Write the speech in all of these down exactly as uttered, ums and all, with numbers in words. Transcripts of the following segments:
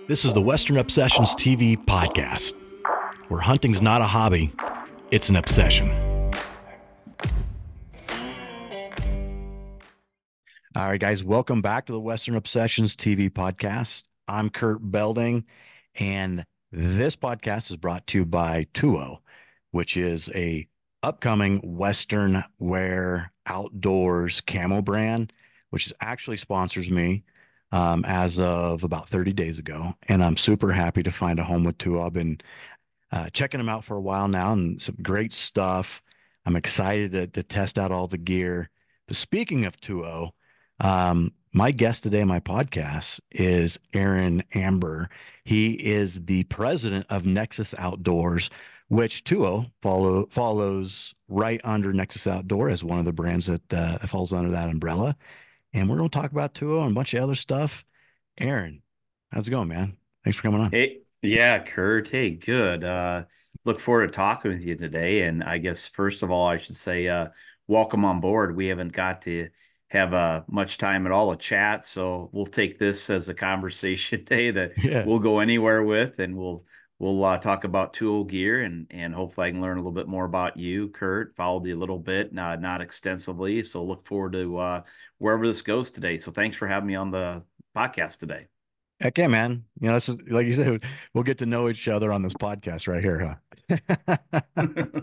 This is the Western Obsessions T V podcast, where hunting's not a hobby, it's an obsession. All right, guys, welcome back to the Western Obsessions T V podcast. I'm Kurt Belding, and this podcast is brought to you by Tuo, which is a upcoming Western wear outdoors camo brand, which is actually sponsors me um, as of about thirty days ago. And I'm super happy to find a home with Tuo. I've been uh, checking them out for a while now and some great stuff. I'm excited to, to test out all the gear. But speaking of Tuo, um, my guest today on my podcast is Aaron Amber. He is the president of Nexus Outdoors, which Tuo follow, follows right under Nexus Outdoor as one of the brands that uh, falls under that umbrella. And we're going to talk about Tuo and a bunch of other stuff. Aaron, how's it going, man? Thanks for coming on. Hey, yeah, Kurt. Hey, good. Uh, look forward to talking with you today. And I guess first of all, I should say, uh, welcome on board. We haven't got to have uh, much time at all to chat, so we'll take this as a conversation day that Yeah. we'll go anywhere with, and we'll we'll uh, talk about tool gear, and and hopefully I can learn a little bit more about you, Kurt. Followed you a little bit, not not extensively. So look forward to uh, wherever this goes today. So thanks for having me on the podcast today. Heck yeah, man. You know, this is like you said, we'll get to know each other on this podcast right here, huh?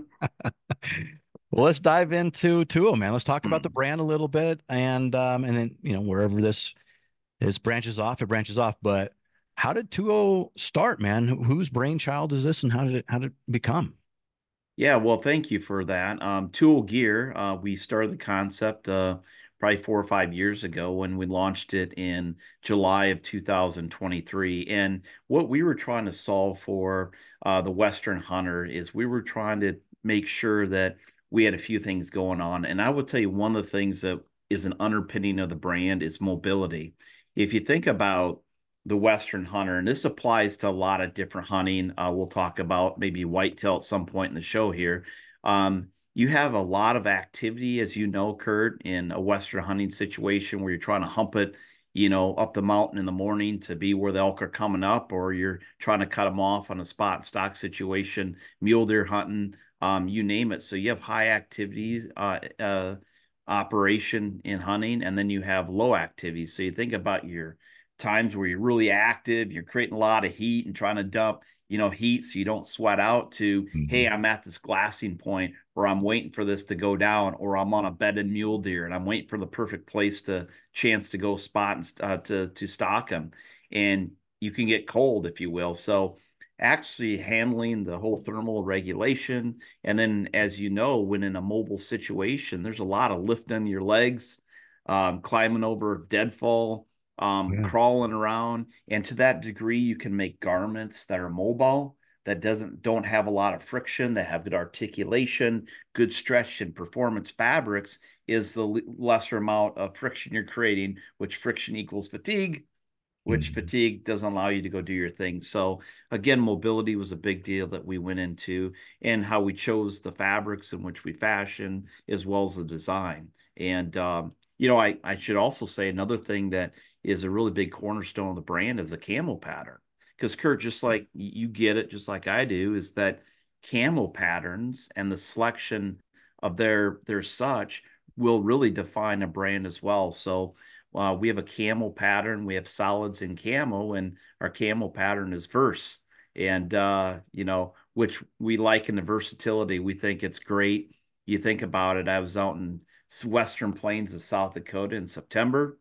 Well, let's dive into Tuo, man. Let's talk about the brand a little bit and um and then, you know, wherever this this branches off, it branches off. But how did Tuo start, man? Wh- Whose brainchild is this and how did it how did it become? Yeah, well, thank you for that. Um, Tool Gear, uh, we started the concept uh, probably four or five years ago when we launched it in July of two thousand twenty-three. And what we were trying to solve for uh, the Western hunter is we were trying to make sure that we had a few things going on. And I would tell you one of the things that is an underpinning of the brand is mobility. If you think about the Western hunter, and this applies to a lot of different hunting. Uh, we'll talk about maybe whitetail at some point in the show here. Um, you have a lot of activity, as you know, Kurt, in a Western hunting situation where you're trying to hump it, you know, up the mountain in the morning to be where the elk are coming up, or you're trying to cut them off on a spot and stock situation, mule deer hunting, um, you name it. So you have high activities, uh, uh, operation in hunting, and then you have low activity. So you think about your times where you're really active, you're creating a lot of heat and trying to dump, you know, heat so you don't sweat out to, Mhm. hey, I'm at this glassing point where I'm waiting for this to go down, or I'm on a bedded mule deer and I'm waiting for the perfect place to chance to go spot and uh, to to stock them. And you can get cold, if you will. So actually handling the whole thermal regulation. And then, as you know, when in a mobile situation, there's a lot of lifting your legs, um, climbing over deadfall, um, Yeah. crawling around, and to that degree, you can make garments that are mobile, that doesn't don't have a lot of friction, that have good articulation, good stretch and performance fabrics. Is the lesser amount of friction you're creating, which friction equals fatigue, which Mhm. fatigue doesn't allow you to go do your thing. So again, mobility was a big deal that we went into, and how we chose the fabrics in which we fashion, as well as the design. And um, you know, I, I should also say another thing that is a really big cornerstone of the brand is a camo pattern. Because Kurt, just like you get it, just like I do, is that camo patterns and the selection of their their such will really define a brand as well. So uh, we have a camel pattern. We have solids in camo, and our camel pattern is verse. And, uh, you know, which we like in the versatility. We think it's great. You think about it. I was out in Western Plains of South Dakota in September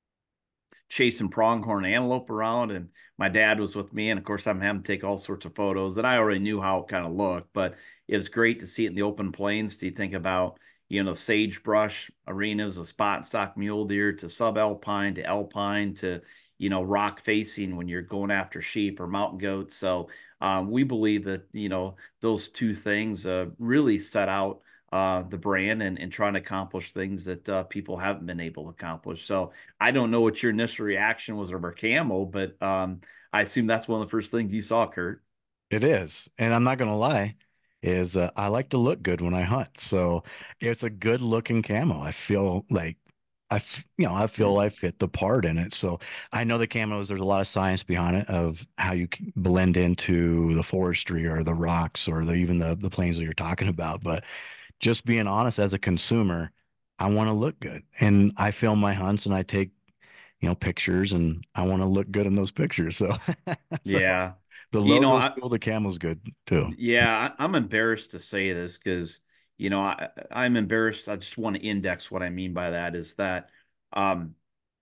chasing pronghorn antelope around, and my dad was with me, and of course I'm having to take all sorts of photos, and I already knew how it kind of looked, but it was great to see it in the open plains. Do you think about, you know, sagebrush arenas of spot and stock mule deer, to subalpine, to alpine, to, you know, rock facing when you're going after sheep or mountain goats. So um, we believe that, you know, those two things uh, really set out uh, the brand, and, and trying to accomplish things that uh, people haven't been able to accomplish. So I don't know what your initial reaction was over camo, but um, I assume that's one of the first things you saw, Kurt. It is. And I'm not going to lie, is uh, I like to look good when I hunt. So it's a good looking camo. I feel like I, f- you know, I feel I fit the part in it. So I know the camos, there's a lot of science behind it of how you can blend into the forestry or the rocks or the, even the, the plains that you're talking about. But just being honest as a consumer, I want to look good. And I film my hunts and I take, you know, pictures and I want to look good in those pictures. So, so Yeah. the You know, logo's I cool, the camo's good too. yeah, I, I'm embarrassed to say this because, you know, I, I'm embarrassed. I just want to index what I mean by that is that um,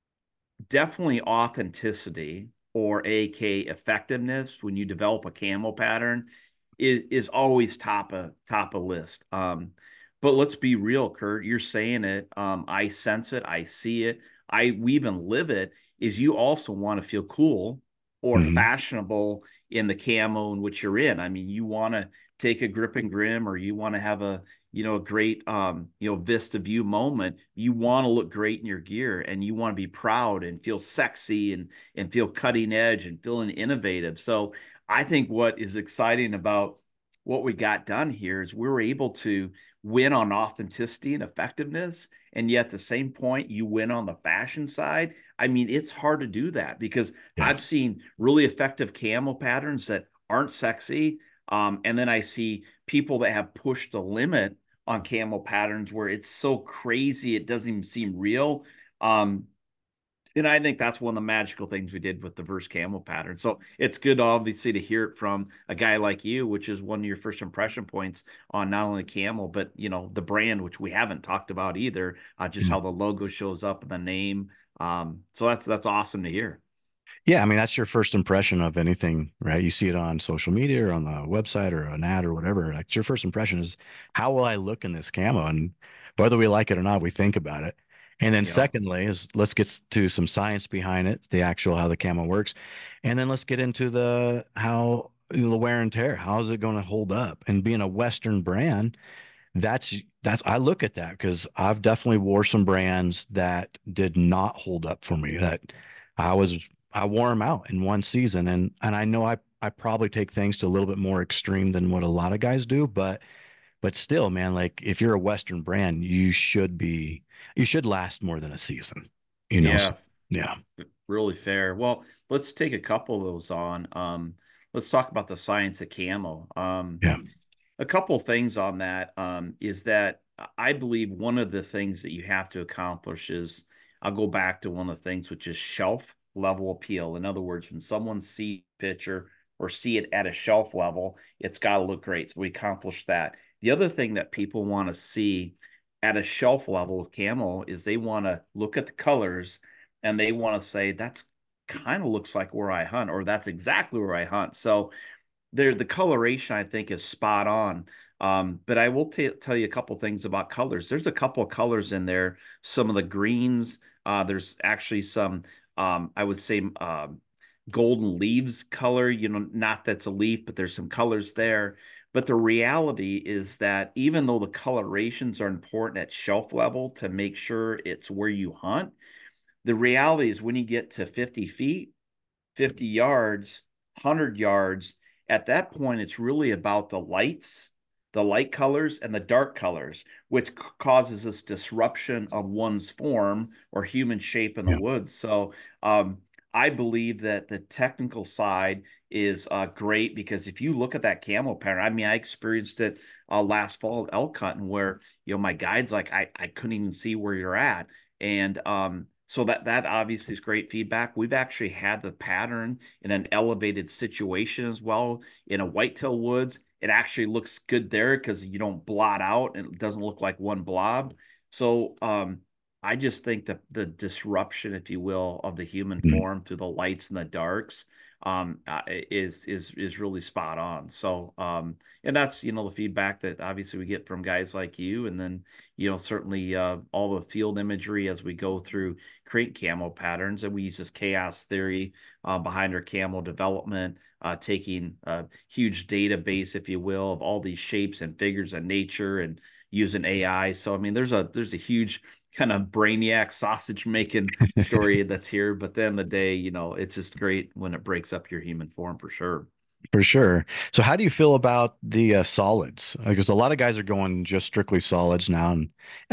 definitely authenticity or A K effectiveness when you develop a camo pattern is is always top of top of list. Um, but let's be real, Kurt. You're saying it. Um, I sense it. I see it. I we even live it. Is you also want to feel cool or Hmm. fashionable in the camo in which you're in. I mean, you want to take a grip and grim, or you want to have a you know a great um you know vista view moment. You want to look great in your gear, and you want to be proud and feel sexy and and feel cutting edge and feeling innovative. So I think what is exciting about what we got done here is we were able to win on authenticity and effectiveness, and yet at the same point you win on the fashion side. I mean, it's hard to do that because Yeah. I've seen really effective camo patterns that aren't sexy, um, and then I see people that have pushed the limit on camo patterns where it's so crazy it doesn't even seem real. Um, and I think that's one of the magical things we did with the verse camo pattern. So it's good, obviously, to hear it from a guy like you, which is one of your first impression points on not only camo, but you know the brand, which we haven't talked about either. Uh, just how the logo shows up and the name. Um, so that's that's awesome to hear. Yeah, I mean that's your first impression of anything, right? You see it on social media or on the website or an ad or whatever. Like your first impression is how will I look in this camo? And whether we like it or not, we think about it. And then You know, secondly is let's get to some science behind it, the actual how the camo works. And then let's get into the how the wear and tear. How is it going to hold up? And being a Western brand, that's that's I look at that because I've definitely wore some brands that did not hold up for me. That I was I wore them out in one season, and and I know I I probably take things to a little bit more extreme than what a lot of guys do, but but still, man, like if you're a Western brand, you should be you should last more than a season, you know? So, yeah, yeah, really fair. Well, let's take a couple of those on. Um, let's talk about the science of camo. Um, yeah, a couple of things on that um, is that I believe one of the things that you have to accomplish is I'll go back to one of the things which is shelf level appeal. In other words, when someone see a picture or see it at a shelf level, it's got to look great. So we accomplished that. The other thing that people want to see at a shelf level with camo is they want to look at the colors and they want to say that's kind of looks like where I hunt, or that's exactly where I hunt. So there the coloration I think is spot on. Um, but I will t- tell you a couple things about colors. There's a couple of colors in there. Some of the greens. Uh, there's actually some. Um, I would say um, golden leaves color. You know, not that's a leaf, but there's some colors there. But the reality is that even though the colorations are important at shelf level to make sure it's where you hunt, the reality is when you get to fifty feet, fifty yards, one hundred yards, at that point, it's really about the lights, the light colors, and the dark colors, which causes this disruption of one's form or human shape in the yeah, woods. So, um, I believe that the technical side is uh, great because if you look at that camo pattern, I mean, I experienced it uh, last fall at elk hunting where, you know, my guide's like, I, I couldn't even see where you're at. And um, so that that obviously is great feedback. We've actually had the pattern in an elevated situation as well in a whitetail woods. It actually looks good there because you don't blot out and it doesn't look like one blob. So um, I just think that the disruption, if you will, of the human mm, form through the lights and the darks um, uh, is is is really spot on. So um, and that's you know the feedback that obviously we get from guys like you, and then you know certainly uh, all the field imagery as we go through create camo patterns, and we use this chaos theory uh, behind our camo development, uh, taking a huge database, if you will, of all these shapes and figures of nature and using A I. So I mean, there's a there's a huge kind of brainiac sausage making story that's here. But then the day, you know, it's just great when it breaks up your human form for sure. for sure. So how do you feel about the uh, solids? Because a lot of guys are going just strictly solids now, and and I,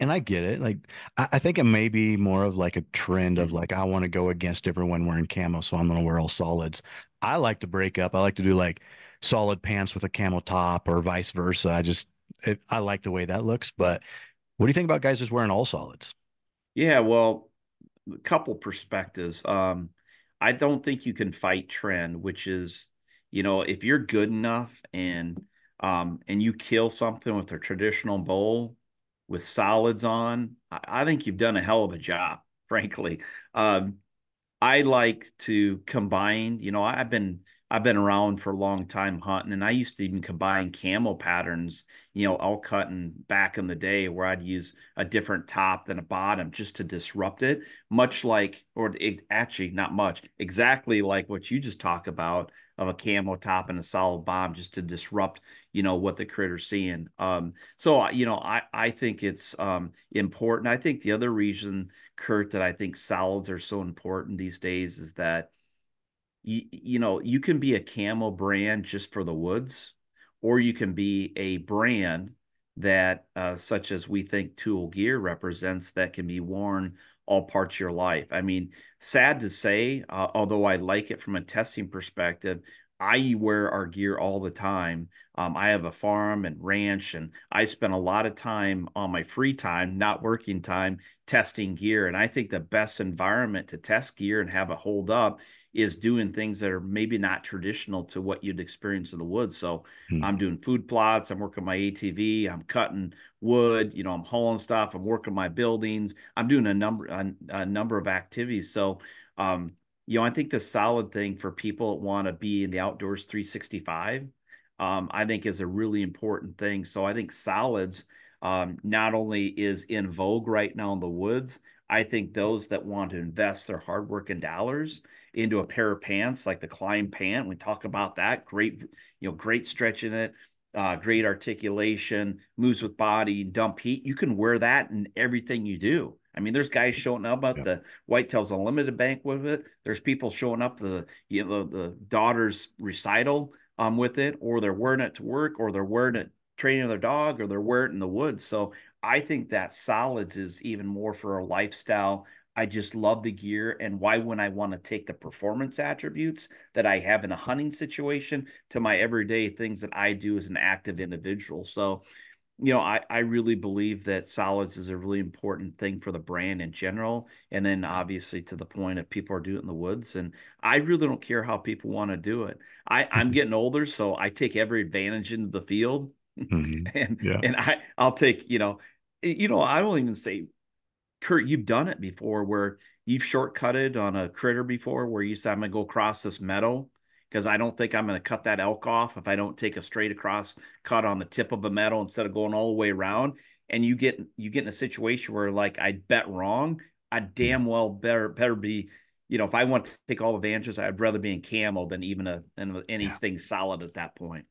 and I get it. Like, I, I think it may be more of like a trend of like, I want to go against everyone wearing camo, so I'm going to wear all solids. I like to break up. I like to do like solid pants with a camo top or vice versa. I just, it, I like the way that looks. But what do you think about guys just wearing all solids? Yeah, well, a couple perspectives. Um, I don't think you can fight trend, which is, you know, if you're good enough and um and you kill something with a traditional bowl with solids on, I, I think you've done a hell of a job, frankly. Um, I like to combine, you know, I've been I've been around for a long time hunting, and I used to even combine camo patterns, you know, elk hunting back in the day where I'd use a different top than a bottom just to disrupt it, much like, or it, actually not much, exactly like what you just talked about of a camo top and a solid bottom just to disrupt, you know, what the critter's seeing. Um, so, you know, I, I think it's um, important. I think the other reason, Kurt, that I think solids are so important these days is that you, you know, you can be a camo brand just for the woods, or you can be a brand that, uh, such as we think Tool Gear represents, that can be worn all parts of your life. I mean, sad to say, uh, although I like it from a testing perspective, I wear our gear all the time. Um, I have a farm and ranch, and I spend a lot of time on my free time, not working time, testing gear. And I think the best environment to test gear and have it hold up is doing things that are maybe not traditional to what you'd experience in the woods. So I'm Mhm. doing food plots, I'm working my A T V, I'm cutting wood, you know, I'm hauling stuff, I'm working my buildings, I'm doing a number a, a number of activities. So um, you know, I think the solid thing for people that want to be in the outdoors three sixty-five, um, I think is a really important thing. So I think solids um, not only is in vogue right now in the woods, I think those that want to invest their hard work and dollars into a pair of pants like the Climb pant, we talk about that. Great, you know, great stretch in it, uh, great articulation, moves with body, dump heat. You can wear that in everything you do. I mean, there's guys showing up at Yeah. the Whitetails Unlimited Bank with it. There's people showing up to the, you know, the daughter's recital um with it, or they're wearing it to work, or they're wearing it training their dog, or they're wearing it in the woods. So I think that solids is even more for a lifestyle. I just love the gear. And why wouldn't I want to take the performance attributes that I have in a hunting situation to my everyday things that I do as an active individual? So, you know, I, I really believe that solids is a really important thing for the brand in general. And then obviously to the point of people are doing it in the woods. And I really don't care how people want to do it. I, I'm getting older, so I take every advantage into the field. Hmm. and Yeah. and I I'll take, you know, you know, I won't even say, Kurt, you've done it before where you've shortcutted on a critter before where you said, I'm going to go across this meadow because I don't think I'm going to cut that elk off if I don't take a straight across cut on the tip of a meadow instead of going all the way around. And you get you get in a situation where like I bet wrong. I damn well better better be, you know, if I want to take all advantages, I'd rather be in camo than even a, Yeah. anything solid at that point.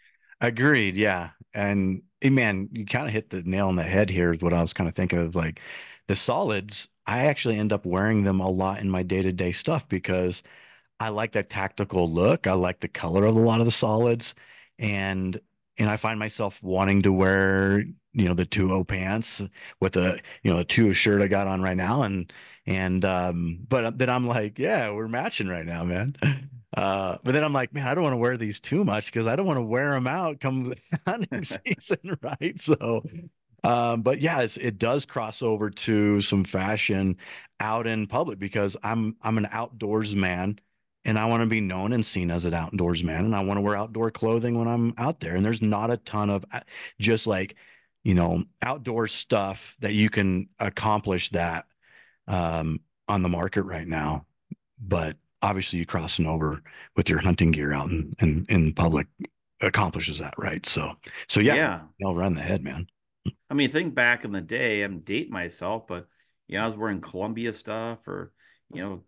Agreed. Yeah. And eh, man, you kind of hit the nail on the head here is what I was kind of thinking of. Like the solids, I actually end up wearing them a lot in my day-to-day stuff because I like that tactical look. I like the color of a lot of the solids. And and I find myself wanting to wear, you know, the two O pants with a, you know, a two O shirt I got on right now. And and um, but then I'm like, yeah, we're matching right now, man. Uh, but then I'm like, man, I don't want to wear these too much because I don't want to wear them out come hunting season, right? So um, but yeah, it's, it does cross over to some fashion out in public because I'm I'm an outdoors man and I want to be known and seen as an outdoors man and I want to wear outdoor clothing when I'm out there. And there's not a ton of uh, just like, you know, outdoor stuff that you can accomplish that um, on the market right now. But obviously, you crossing over with your hunting gear out in in, in public accomplishes that, right? So so yeah, Yeah. y'all run the head, man. I mean, think back in the day, I'm dating myself, but you know, I was wearing Columbia stuff or, you know,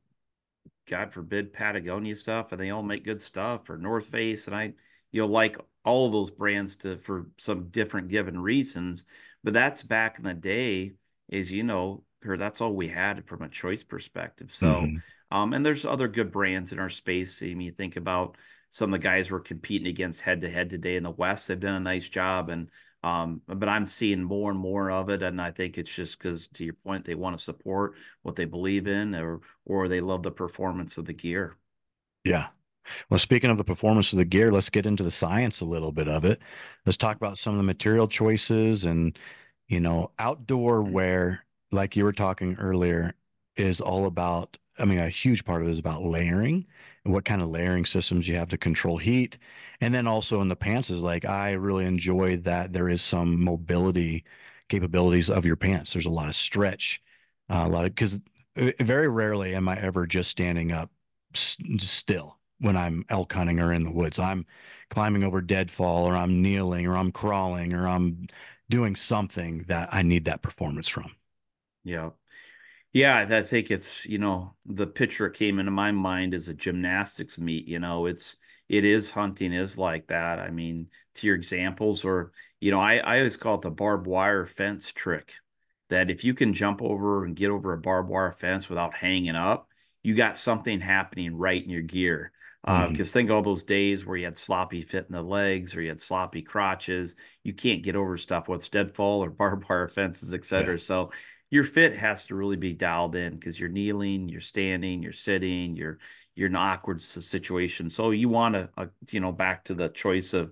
God forbid Patagonia stuff, and they all make good stuff, or North Face, and I, you know, like all of those brands to for some different given reasons. But that's back in the day, is you know, or that's all we had from a choice perspective. So, Hmm. um, and there's other good brands in our space. I mean, you think about some of the guys we're competing against head to head today in the West. They've done a nice job, and Um, but I'm seeing more and more of it, and I think it's just because, to your point, they want to support what they believe in, or or they love the performance of the gear. Yeah. Well, speaking of the performance of the gear, let's get into the science a little bit of it. Let's talk about some of the material choices and, you know, outdoor wear, like you were talking earlier, is all about, I mean, a huge part of it is about layering and what kind of layering systems you have to control heat. And then also in the pants is like, I really enjoy that there is some mobility capabilities of your pants. There's a lot of stretch, uh, a lot of, because very rarely am I ever just standing up s- still when I'm elk hunting or in the woods. I'm climbing over deadfall, or I'm kneeling, or I'm crawling, or I'm doing something that I need that performance from. Yeah. Yeah, I think it's, you know, the picture that came into my mind is a gymnastics meet, you know, it's it is hunting is like that. I mean, to your examples, or, you know, I, I always call it the barbed wire fence trick. That if you can jump over and get over a barbed wire fence without hanging up, you got something happening right in your gear. Uh, Mhm. because think of all those days where you had sloppy fit in the legs or you had sloppy crotches. You can't get over stuff, what's deadfall or barbed wire fences, et Yeah. cetera. So your fit has to really be dialed in because you're kneeling, you're standing, you're sitting, you're you're in an awkward situation. So you want to, uh, you know, back to the choice of,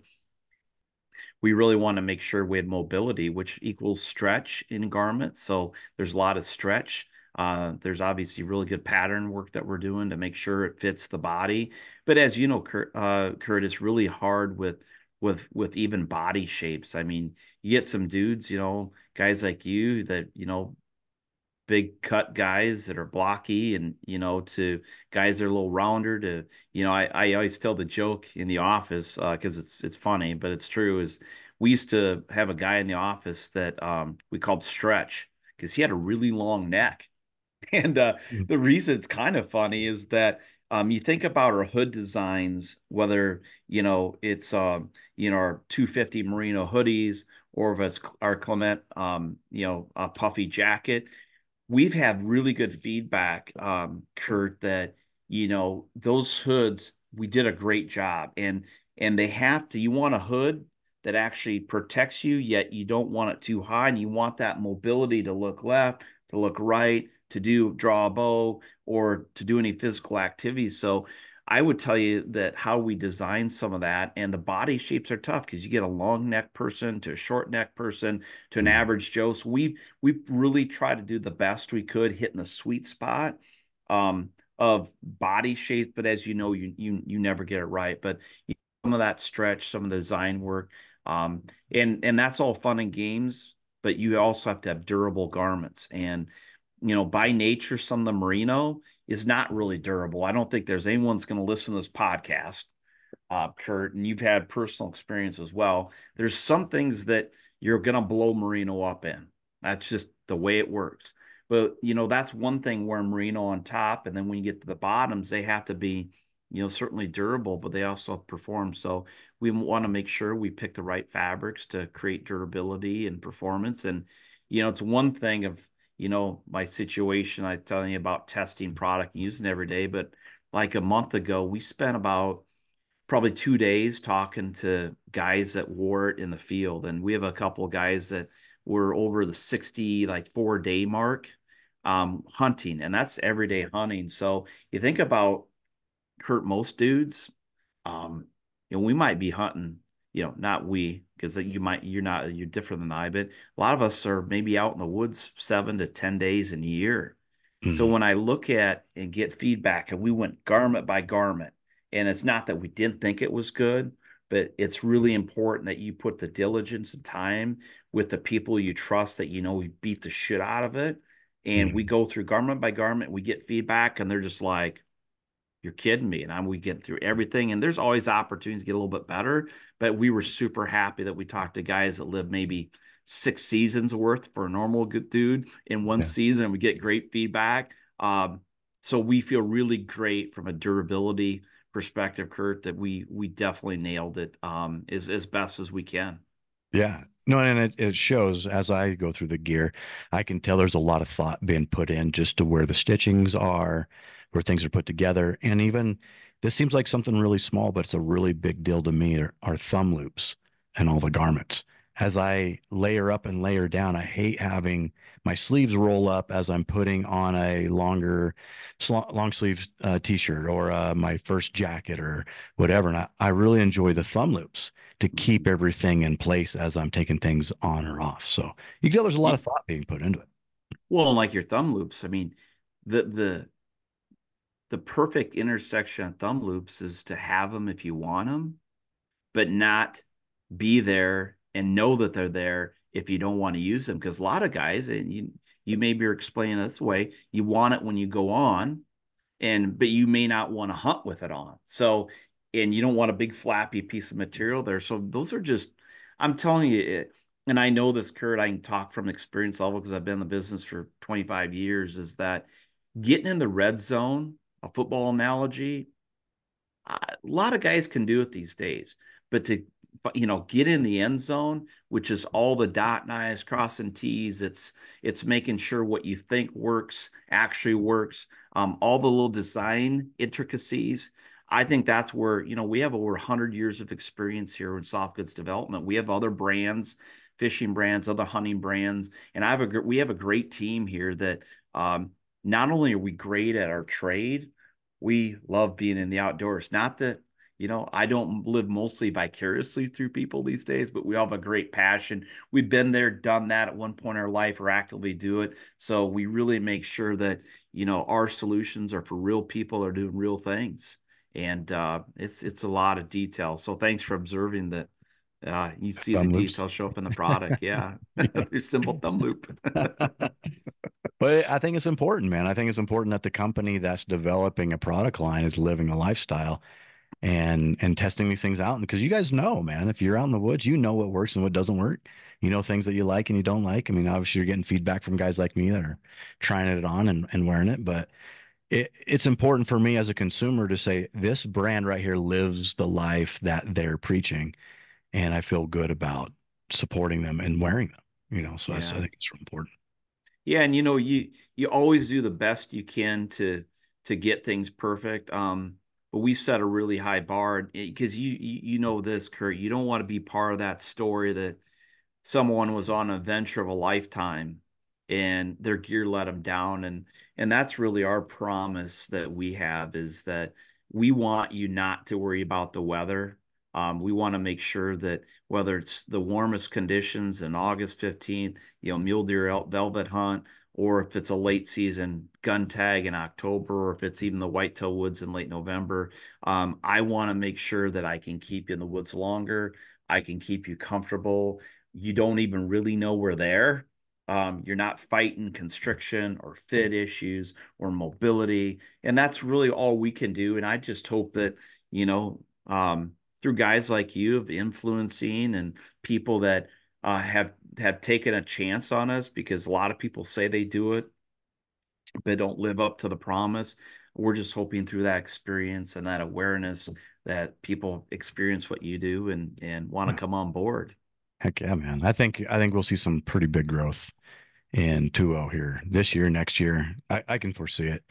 we really want to make sure we have mobility, which equals stretch in garments. So there's a lot of stretch. Uh, there's obviously really good pattern work that we're doing to make sure it fits the body. But as you know, Kurt, uh, Kurt, it's really hard with with with even body shapes. I mean, you get some dudes, you know, guys like you that, you know, big cut guys that are blocky, and you know, to guys that are a little rounder, to, you know, I, I always tell the joke in the office, uh because it's it's funny but it's true, is we used to have a guy in the office that um we called Stretch because he had a really long neck. And uh, Mhm. the reason it's kind of funny is that, um, you think about our hood designs, whether, you know, it's, um, you know, our two fifty merino hoodies, or if it's our Clement, um, you know, a puffy jacket. We've had really good feedback, um, Kurt, that, you know, those hoods, we did a great job. And and they have to, you want a hood that actually protects you, yet you don't want it too high, and you want that mobility to look left, to look right, to do draw a bow, or to do any physical activities. So I would tell you that how we design some of that, and the body shapes are tough because you get a long neck person to a short neck person to an Mhm. average Joe. So we we really try to do the best we could, hitting the sweet spot, um, of body shape. But as you know, you you you never get it right. But some of that stretch, some of the design work, um, and and that's all fun and games. But you also have to have durable garments, and you know, by nature, some of the merino is not really durable. I don't think there's anyone's going to listen to this podcast, uh, Kurt, and you've had personal experience as well. There's some things that you're going to blow merino up in. That's just the way it works. But, you know, that's one thing wearing merino on top. And then when you get to the bottoms, they have to be, you know, certainly durable, but they also perform. So we want to make sure we pick the right fabrics to create durability and performance. And, you know, it's one thing of, you know, my situation, I tell you about testing product and using it every day. But like a month ago, we spent about probably two days talking to guys that wore it in the field. And we have a couple of guys that were over the sixty, like four day mark, um, hunting, and that's everyday hunting. So you think about, Kurt, most dudes, um, you know, we might be hunting, you know, not we, because you might, you're not, you're different than I, but a lot of us are maybe out in the woods seven to ten days in a year. So Mhm. when I look at and get feedback, and we went garment by garment, and it's not that we didn't think it was good, but it's really important that you put the diligence and time with the people you trust, that you know we beat the shit out of it. And we Mhm. go through garment by garment, we get feedback, and they're just like, you're kidding me. And I'm, we get through everything. And there's always opportunities to get a little bit better. But we were super happy that we talked to guys that live maybe six seasons worth for a normal good dude in one Yeah. season. We get great feedback. Um, so we feel really great from a durability perspective, Kurt, that we we definitely nailed it, um, as as best as we can. Yeah. No, and it, it shows as I go through the gear, I can tell there's a lot of thought being put in just to where the stitchings are, where things are put together. And even this seems like something really small, but it's a really big deal to me are, are thumb loops and all the garments. as I layer up and layer down, I hate having my sleeves roll up as I'm putting on a longer, long sleeve uh, t-shirt or uh, my first jacket or whatever. And I, I really enjoy the thumb loops to keep everything in place as I'm taking things on or off. So you can tell there's a lot of Ye- thought being put into it. Well, and like your thumb loops, I mean, the the the perfect intersection of thumb loops is to have them if you want them, but not be there and know that they're there if you don't want to use them. Because a lot of guys, and you you maybe are explaining it this way, you want it when you go on, and but you may not want to hunt with it on. So, and you don't want a big flappy piece of material there. So those are just, I'm telling you, it, and I know this, Kurt, I can talk from experience level because I've been in the business for twenty-five years, is that getting in the red zone, a football analogy, a lot of guys can do it these days, but to you know get in the end zone, which is all the dot and i's, crossing t's, it's it's making sure what you think works actually works, um, all the little design intricacies. I think that's where, you know we have over one hundred years of experience here in soft goods development. We have other brands, fishing brands, other hunting brands, and I have a we have a great team here that, um, not only are we great at our trade, we love being in the outdoors. Not that, you know, I don't live mostly vicariously through people these days, but we all have a great passion. We've been there, done that at one point in our life, or actively do it. So we really make sure that, you know, our solutions are for real people that are doing real things. And uh, it's it's a lot of detail. So thanks for observing that. Uh, you see the Thumb loops. details show up in the product. Yeah, Yeah. there's simple thumb loop. But I think it's important, man. I think it's important that the company that's developing a product line is living a lifestyle and and testing these things out. And because you guys know, man, if you're out in the woods, you know what works and what doesn't work. You know things that you like and you don't like. I mean, obviously you're getting feedback from guys like me that are trying it on and, and wearing it, but it, it's important for me as a consumer to say this brand right here lives the life that they're preaching, and I feel good about supporting them and wearing them. You know, so I, I Yeah. think it's important. Yeah, and you know, you you always do the best you can to to get things perfect. Um, but we set a really high bar because you, you you know this, Kurt. You don't want to be part of that story that someone was on a venture of a lifetime and their gear let them down, and and that's really our promise that we have, is that we want you not to worry about the weather. Um, we want to make sure that whether it's the warmest conditions in August fifteenth, you know, mule deer velvet hunt, or if it's a late season gun tag in October, or if it's even the whitetail woods in late November, um, I want to make sure that I can keep you in the woods longer. I can keep you comfortable. You don't even really know we're there. Um, you're not fighting constriction or fit issues or mobility. And that's really all we can do. And I just hope that, you know, um, through guys like you of influencing and people that uh, have have taken a chance on us, because a lot of people say they do it, but don't live up to the promise. We're just hoping through that experience and that awareness that people experience what you do and and want to Yeah. come on board. Heck yeah, man. I think I think we'll see some pretty big growth in two point oh here this year, next year. I, I can foresee it.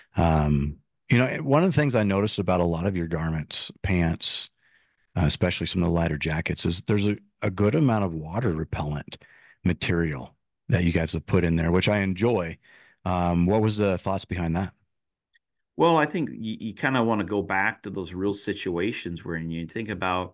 Um, you know, one of the things I noticed about a lot of your garments, pants, uh, especially some of the lighter jackets, is there's a, a good amount of water repellent material that you guys have put in there, which I enjoy. Um, what was the thoughts behind that? Well, I think you, you kind of want to go back to those real situations where you think about,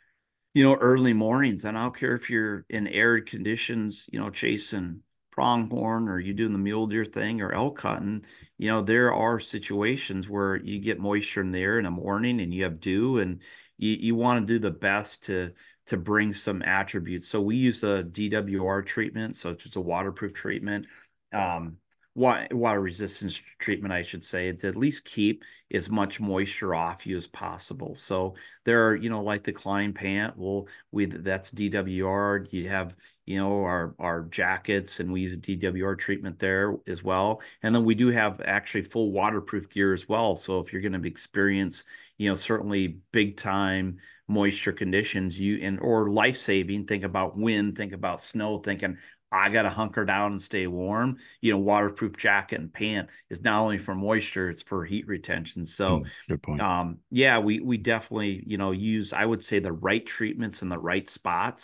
you know, early mornings. And I don't care if you're in arid conditions, you know, chasing pronghorn, or you doing the mule deer thing, or elk hunting. You know, there are situations where you get moisture in the air in the morning and you have dew, and you, you want to do the best to to bring some attributes. So we use a D W R treatment, so it's just a waterproof treatment. Um, water resistance treatment, I should say, to at least keep as much moisture off you as possible. So there are, you know, like the Klein pant. Well, we that's D W R. You have, you know, our our jackets, and we use a D W R treatment there as well. And then we do have actually full waterproof gear as well. So if you're going to experience, you know, certainly big time moisture conditions, you and or life saving, think about wind, think about snow, thinking I got to hunker down and stay warm. You know, waterproof jacket and pant is not only for moisture, it's for heat retention. So Hmm, good point. um, yeah, we we definitely, you know, use, I would say, the right treatments in the right spots.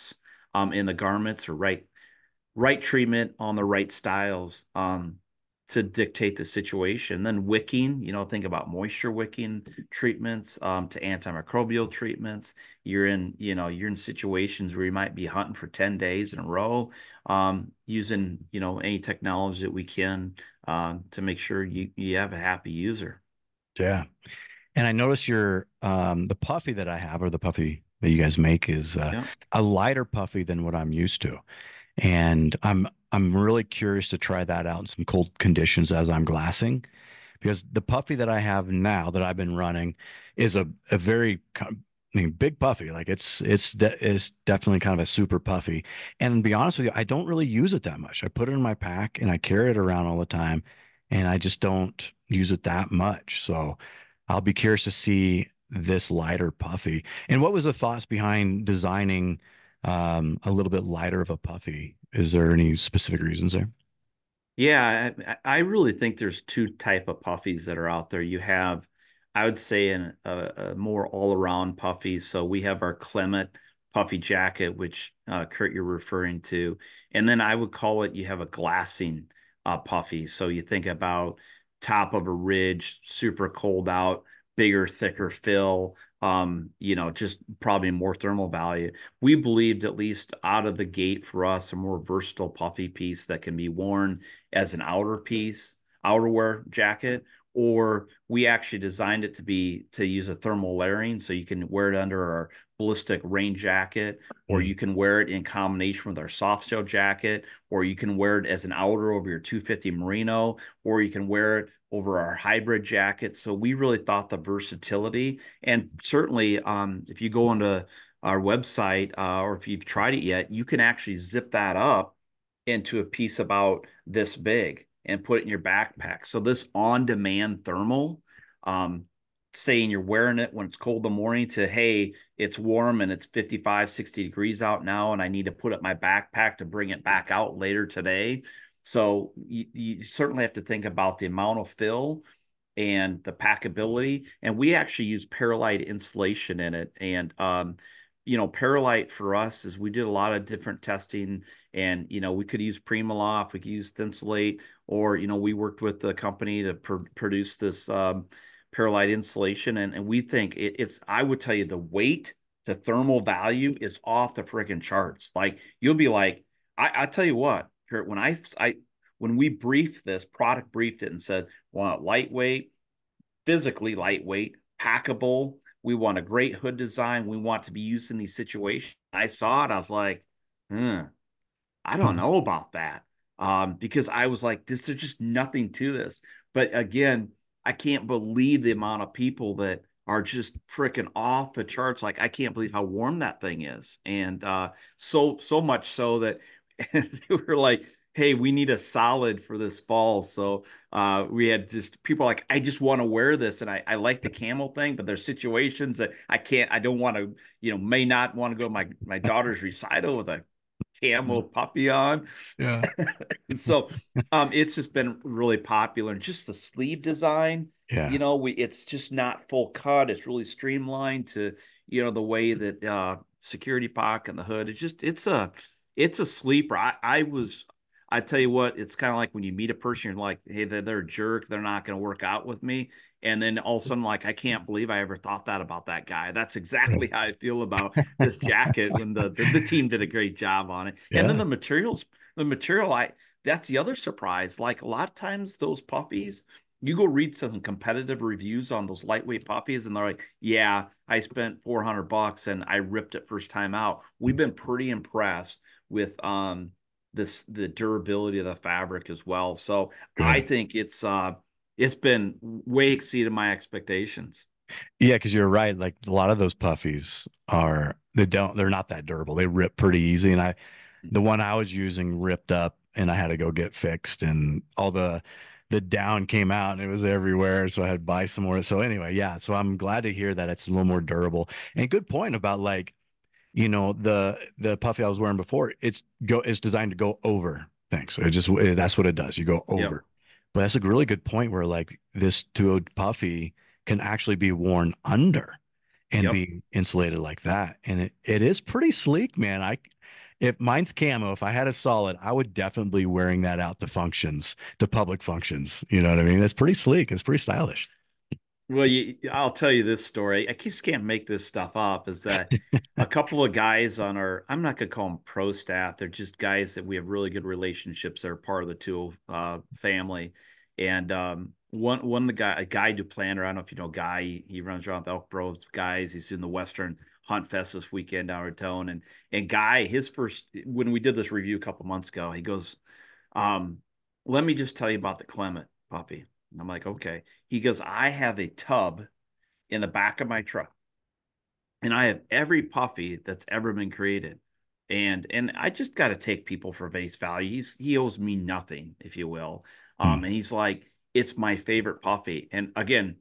um, in the garments, or right right treatment on the right styles um, to dictate the situation. Then wicking, you know, think about moisture wicking treatments um, to antimicrobial treatments. You're in, you know, you're in situations where you might be hunting for ten days in a row, um, using, you know, any technology that we can um, to make sure you, you have a happy user. Yeah. And I notice your um the puffy that I have, or the puffy that you guys make, is uh, Yeah. a lighter puffy than what I'm used to. And I'm I'm really curious to try that out in some cold conditions as I'm glassing, because the puffy that I have now that I've been running is a a very ki- I mean, big puffy. Like it's it's de it's definitely kind of a super puffy. And to be honest with you, I don't really use it that much. I put it in my pack and I carry it around all the time, and I just don't use it that much. So I'll be curious to see this lighter puffy. And what was the thoughts behind designing um, a little bit lighter of a puffy? Is there any specific reasons there? Yeah, I, I really think there's two type of puffies that are out there. You have, I would say, an, a, a more all-around puffy. So we have our Clement puffy jacket, which uh, Kurt, you're referring to, and then I would call it, you have a glassing uh, puffy. So you think about top of a ridge, super cold out, bigger, thicker fill. Um, you know, just probably more thermal value. We believed, at least out of the gate for us, a more versatile puffy piece that can be worn as an outer piece, outerwear jacket, or we actually designed it to be to use a thermal layering, so you can wear it under our ballistic rain jacket, or Mm. you can wear it in combination with our soft shell jacket, or you can wear it as an outer over your two fifty merino, or you can wear it over our hybrid jacket. So we really thought the versatility, and certainly um, if you go into our website, uh, or if you've tried it yet, you can actually zip that up into a piece about this big and put it in your backpack. So this on-demand thermal, um, saying you're wearing it when it's cold in the morning to, hey, it's warm and it's fifty-five, sixty degrees out now, and I need to put it in my backpack to bring it back out later today. So you, you certainly have to think about the amount of fill and the packability. And we actually use Paralite insulation in it. And um, you know, Paralite for us is, we did a lot of different testing, and you know, we could use Primaloft, we could use Thinsulate, or you know, we worked with the company to pr produce this um, Paralite insulation, and, and we think it, it's, I would tell you, the weight, the thermal value is off the freaking charts. Like, you'll be like, I, I tell you what, when I, I when we briefed this product, briefed it and said, want lightweight, physically lightweight, packable. We want a great hood design. We want to be used in these situations. I saw it. I was like, hmm, I don't Hmm. know about that. Um, because I was like, this, there's just nothing to this. But again, I can't believe the amount of people that are just freaking off the charts. Like, I can't believe how warm that thing is. And uh, so, so much so that we were like, hey, we need a solid for this fall. So uh, we had just people like, I just want to wear this. And I, I like the camel thing, but there's situations that I can't, I don't want to, you know, may not want to go to my, my daughter's recital with a camo puppy on. Yeah. So um, it's just been really popular. And just the sleeve design, you Yeah. know, we it's just not full cut. It's really streamlined to, you know, the way that uh, security pocket and the hood. It's just it's a it's a sleeper. I, I was I tell you what, it's kind of like when you meet a person, you're like, hey, they're, they're a jerk. They're not going to work out with me. And then all of a sudden, like, I can't believe I ever thought that about that guy. That's exactly how I feel about this jacket. And the, the the team did a great job on it. And then Yeah. the materials, the material, I that's the other surprise. Like, a lot of times those puppies, you go read some competitive reviews on those lightweight puppies, and they're like, yeah, I spent four hundred bucks and I ripped it first time out. We've been pretty impressed with um this the durability of the fabric as well. So I Good. think it's uh it's been way exceeded my expectations. Yeah, because you're right. Like a lot of those puffies are they don't they're not that durable. They rip pretty easy. And I the one I was using ripped up and I had to go get fixed, and all the the down came out and it was everywhere. So I had to buy some more. So anyway, yeah. So I'm glad to hear that it's a little more durable. And good point about, like, you know, the the puffy I was wearing before, it's go it's designed to go over things. So it just that's what it does. You go Yep. over. But that's a really good point where, like, this two-toed puffy can actually be worn under and Yep. be insulated like that. And it, it is pretty sleek, man. I If mine's camo, if I had a solid, I would definitely be wearing that out to functions, to public functions. You know what I mean? It's pretty sleek. It's pretty stylish. Well, you, I'll tell you this story. I just can't make this stuff up. Is that a couple of guys on our, I'm not going to call them pro staff. They're just guys that we have really good relationships that are part of the Tool uh, family. And um, one, one of the guy, a Guy Duplanter, I don't know if you know Guy, he, he runs around with Elk Bros guys. He's doing the Western Hunt Fest this weekend down in Tone. And, and Guy, his first, when we did this review a couple months ago, he goes, um, let me just tell you about the Clement puppy. And I'm like, okay. He goes, I have a tub in the back of my truck, and I have every puffy that's ever been created. And and I just got to take people for face value. He's he owes me nothing, if you will. Hmm. Um, and he's like, it's my favorite puffy. And again,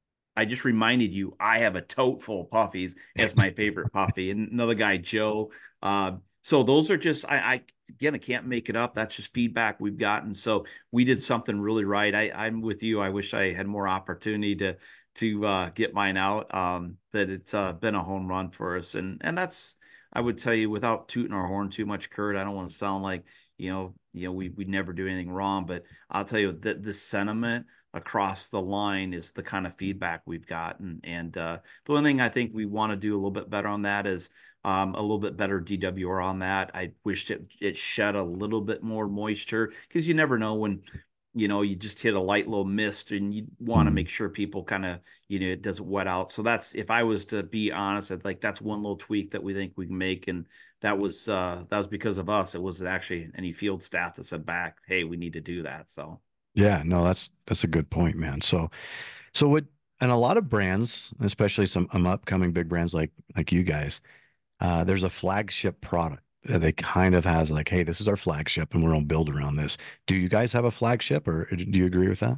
I just reminded you, I have a tote full of puffies. It's my favorite puffy. And another guy, Joe. Uh, so those are just, I, I, again, I can't make it up. That's just feedback we've gotten. So we did something really right. I, I'm with you. I wish I had more opportunity to, to uh, get mine out. Um, but it's uh, been a home run for us. And, and that's, I would tell you without tooting our horn too much, Kurt, I don't want to sound like, you know, you know, we, we never do anything wrong, but I'll tell you that this sentiment across the line is the kind of feedback we've gotten. And uh, the only thing I think we want to do a little bit better on that is um, a little bit better D W R on that. I wished it, it shed a little bit more moisture, because you never know when, you know, you just hit a light low mist, and you want to Hmm. make sure people kind of, you know, it doesn't wet out. So that's, if I was to be honest, I'd like, that's one little tweak that we think we can make. And that was, uh, that was because of us. It wasn't actually any field staff that said back, hey, we need to do that. So. Yeah, no, that's that's a good point, man. So so what and a lot of brands, especially some um, upcoming big brands like like you guys, uh, there's a flagship product that they kind of has like, hey, this is our flagship and we're gonna build around this. Do you guys have a flagship or do you agree with that?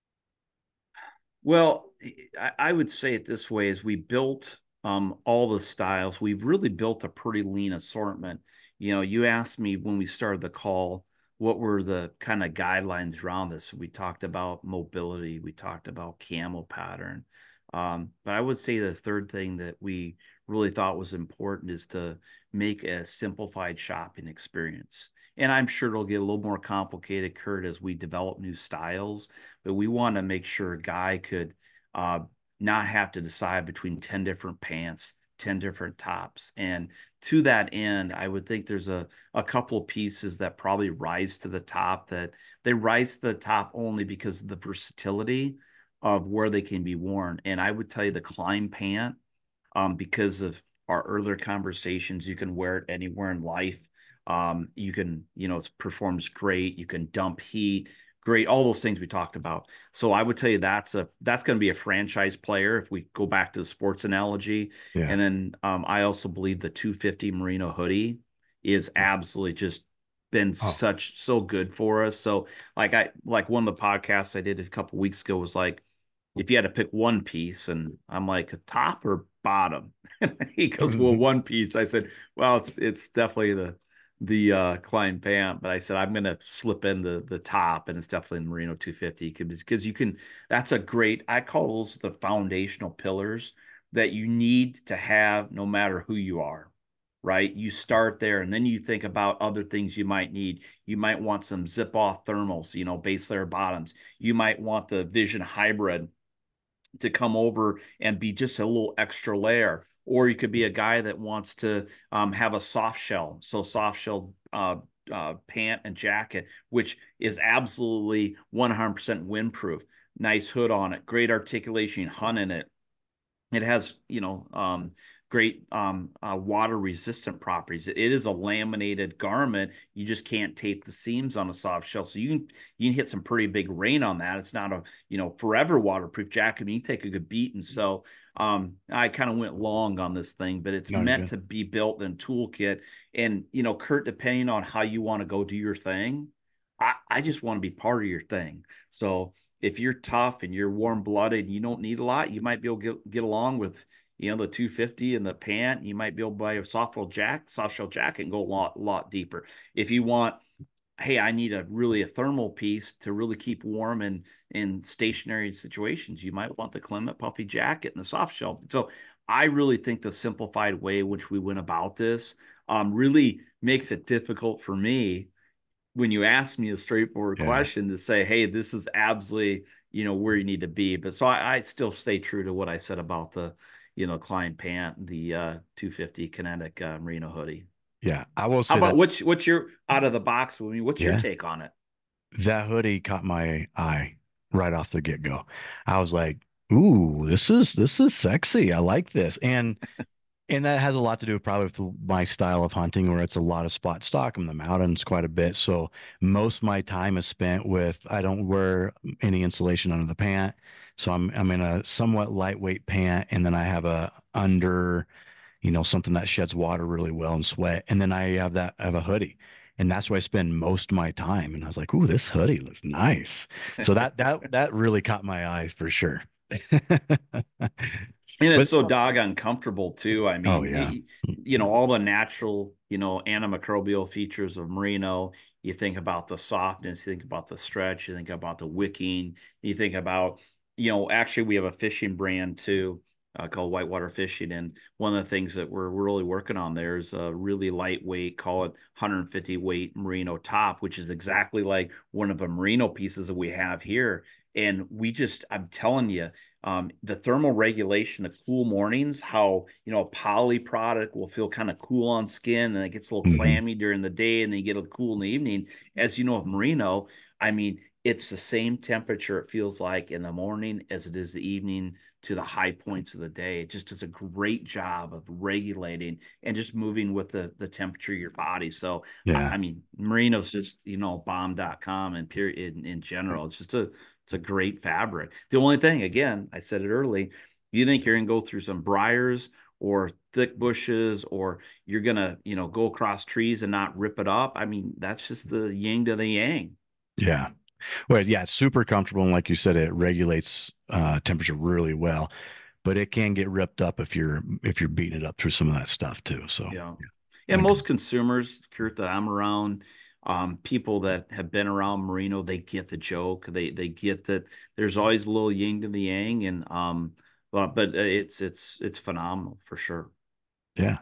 Well, I, I would say it this way: is we built um, all the styles. We really built a pretty lean assortment. You know, you asked me when we started the call, what were the kind of guidelines around this? We talked about mobility. We talked about camo pattern. Um, but I would say the third thing that we really thought was important is to make a simplified shopping experience. And I'm sure it'll get a little more complicated, Kurt, as we develop new styles, but we want to make sure a guy could uh, not have to decide between ten different pants, ten different tops. And to that end, I would think there's a, a couple of pieces that probably rise to the top, that they rise to the top only because of the versatility of where they can be worn. And I would tell you the Climb pant, um, because of our earlier conversations, you can wear it anywhere in life. Um, you can, you know, it performs great. You can dump heat, great, all those things we talked about. So I would tell you that's a that's going to be a franchise player if we go back to the sports analogy. Yeah. And then um, I also believe the two fifty Merino hoodie is Yeah. absolutely just been Oh. such so good for us. So like I like one of the podcasts I did a couple weeks ago was like, if you had to pick one piece, and I'm like, top or bottom? And he goes, well, one piece. I said, well, it's it's definitely the the uh Klein pant, but I said I'm gonna slip in the the top, and it's definitely the Merino two fifty, because you can, that's a great, I call those the foundational pillars that you need to have no matter who you are, right? You start there, and then you think about other things you might need. You might want some zip off thermals, you know, base layer bottoms. You might want the Vision Hybrid to come over and be just a little extra layer. Or you could be a guy that wants to um, have a soft shell. So soft shell uh, uh, pant and jacket, which is absolutely one hundred percent windproof. Nice hood on it, great articulation, hunt in it. It has, you know, um, great um, uh, water resistant properties. It is a laminated garment. You just can't tape the seams on a soft shell. So you can you can hit some pretty big rain on that. It's not a, you know, forever waterproof jacket. I mean, you take a good beating. So um, I kind of went long on this thing, but it's No, you're meant good. to be built in toolkit. And you know, Kurt, depending on how you want to go do your thing, I, I just want to be part of your thing. So if you're tough and you're warm blooded, you don't need a lot. You might be able to get, get along with, you know, the two fifty and the pant. You might be able to buy a soft shell jack, soft shell jacket, and go a lot, lot deeper. If you want, hey, I need a really a thermal piece to really keep warm in in stationary situations, you might want the Clement puffy jacket and the soft shell. So I really think the simplified way in which we went about this um, really makes it difficult for me when you ask me a straightforward Yeah. question to say, hey, this is absolutely, you know, where you need to be. But so I, I still stay true to what I said about the, you know, Klein pant, the uh, two fifty Kinetic uh, merino hoodie. Yeah. I will How say about that. what's what's your out of the box? I mean, what's your Yeah. take on it? That hoodie caught my eye right off the get-go. I was like, ooh, this is this is sexy. I like this. And and that has a lot to do probably with my style of hunting, where it's a lot of spot stock. I'm in the mountains quite a bit. So most of my time is spent with, I don't wear any insulation under the pant. So I'm I'm in a somewhat lightweight pant, and then I have a under, you know, something that sheds water really well and sweat. And then I have that I have a hoodie. And that's where I spend most of my time. And I was like, ooh, this hoodie looks nice. So that that that really caught my eyes for sure. And it's But so doggone comfortable too. I oh mean, yeah. you, you know, all the natural, you know, antimicrobial features of merino. You think about the softness, you think about the stretch, you think about the wicking, you think about, you know, actually we have a fishing brand too, uh, called Whitewater Fishing, and one of the things that we're really working on there is a really lightweight, call it one hundred fifty weight merino top, which is exactly like one of the merino pieces that we have here. And we just, I'm telling you, um, the thermal regulation of cool mornings, how, you know, a poly product will feel kind of cool on skin and it gets a little Mhm. clammy during the day and then you get a cool in the evening. As you know, of merino, I mean, it's the same temperature it feels like in the morning as it is the evening to the high points of the day. It just does a great job of regulating and just moving with the the temperature of your body. So Yeah. I mean, merino's just, you know, bomb dot com and period in, in general. It's just a it's a great fabric. The only thing, again, I said it early, you think you're gonna go through some briars or thick bushes, or you're gonna, you know, go across trees and not rip it up. I mean, that's just the yin to the yang. Yeah. Well, yeah, it's super comfortable. And like you said, it regulates uh, temperature really well, but it can get ripped up if you're if you're beating it up through some of that stuff too. So Yeah. And yeah. most consumers, Kurt, that I'm around, um, people that have been around Merino, they get the joke. They they get that there's always a little yin to the yang, and um, but but it's it's it's phenomenal for sure. Yeah.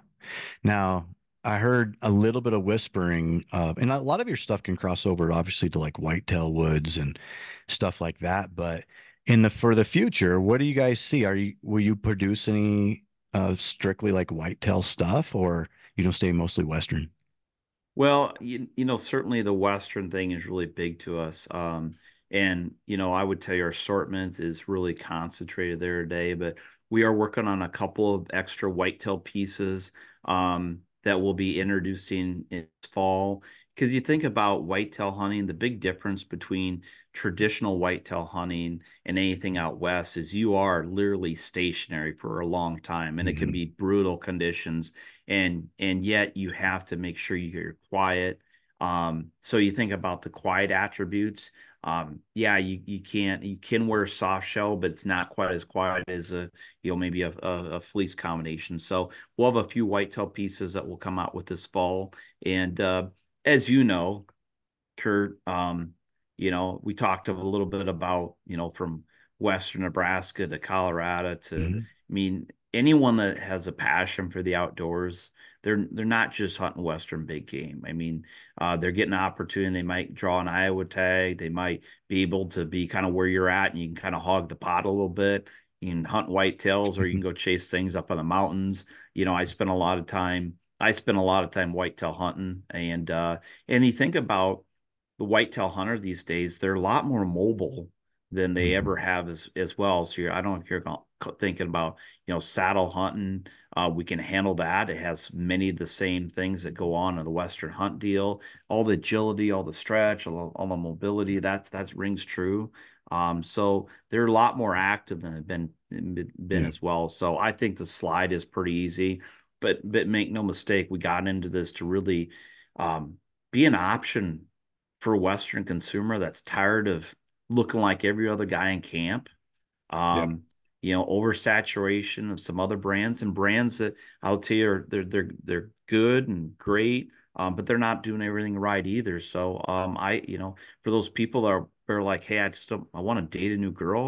Now, I heard a little bit of whispering, uh, and a lot of your stuff can cross over obviously to like whitetail woods and stuff like that. But in the for the future, what do you guys see? Are you will you produce any uh, strictly like whitetail stuff, or you don't stay mostly Western? Well, you, you know, certainly the Western thing is really big to us. Um, and, you know, I would tell you our assortment is really concentrated there today, but we are working on a couple of extra whitetail pieces um, that we'll be introducing in fall. Because you think about whitetail hunting, the big difference between traditional whitetail hunting and anything out west is you are literally stationary for a long time, and it can Mhm. be brutal conditions, and and yet you have to make sure you're quiet. Um, so you think about the quiet attributes. Um, yeah, you you can't you can wear a soft shell, but it's not quite as quiet as a, you know, maybe a, a, a fleece combination. So we'll have a few whitetail pieces that will come out with this fall. And uh, as you know, Kurt, um, you know, we talked a little bit about, you know, from Western Nebraska to Colorado to, Mhm. I mean, anyone that has a passion for the outdoors, they're they're not just hunting Western big game. I mean, uh, they're getting an opportunity. They might draw an Iowa tag. They might be able to be kind of where you're at, and you can kind of hog the pot a little bit. You can hunt whitetails, or you can go chase things up on the mountains. You know, I spent a lot of time. I spent a lot of time whitetail hunting, and uh, and you think about the whitetail hunter these days, they're a lot more mobile than they ever Mhm. have as as well. So you're, I don't know if you're thinking about, you know, saddle hunting. Uh, we can handle that. It has many of the same things that go on in the Western hunt deal. All the agility, all the stretch, all, all the mobility. That's that's rings true. Um, so they're a lot more active than they've been been Yeah. as well. So I think the slide is pretty easy. But but make no mistake, we got into this to really um, be an option for a Western consumer that's tired of looking like every other guy in camp. Yeah. Um, you know, oversaturation of some other brands, and brands that I'll tell you are they're they're they're good and great, um, but they're not doing everything right either. So um, I, you know, for those people that are, are like, hey, I just don't, I want to date a new girl.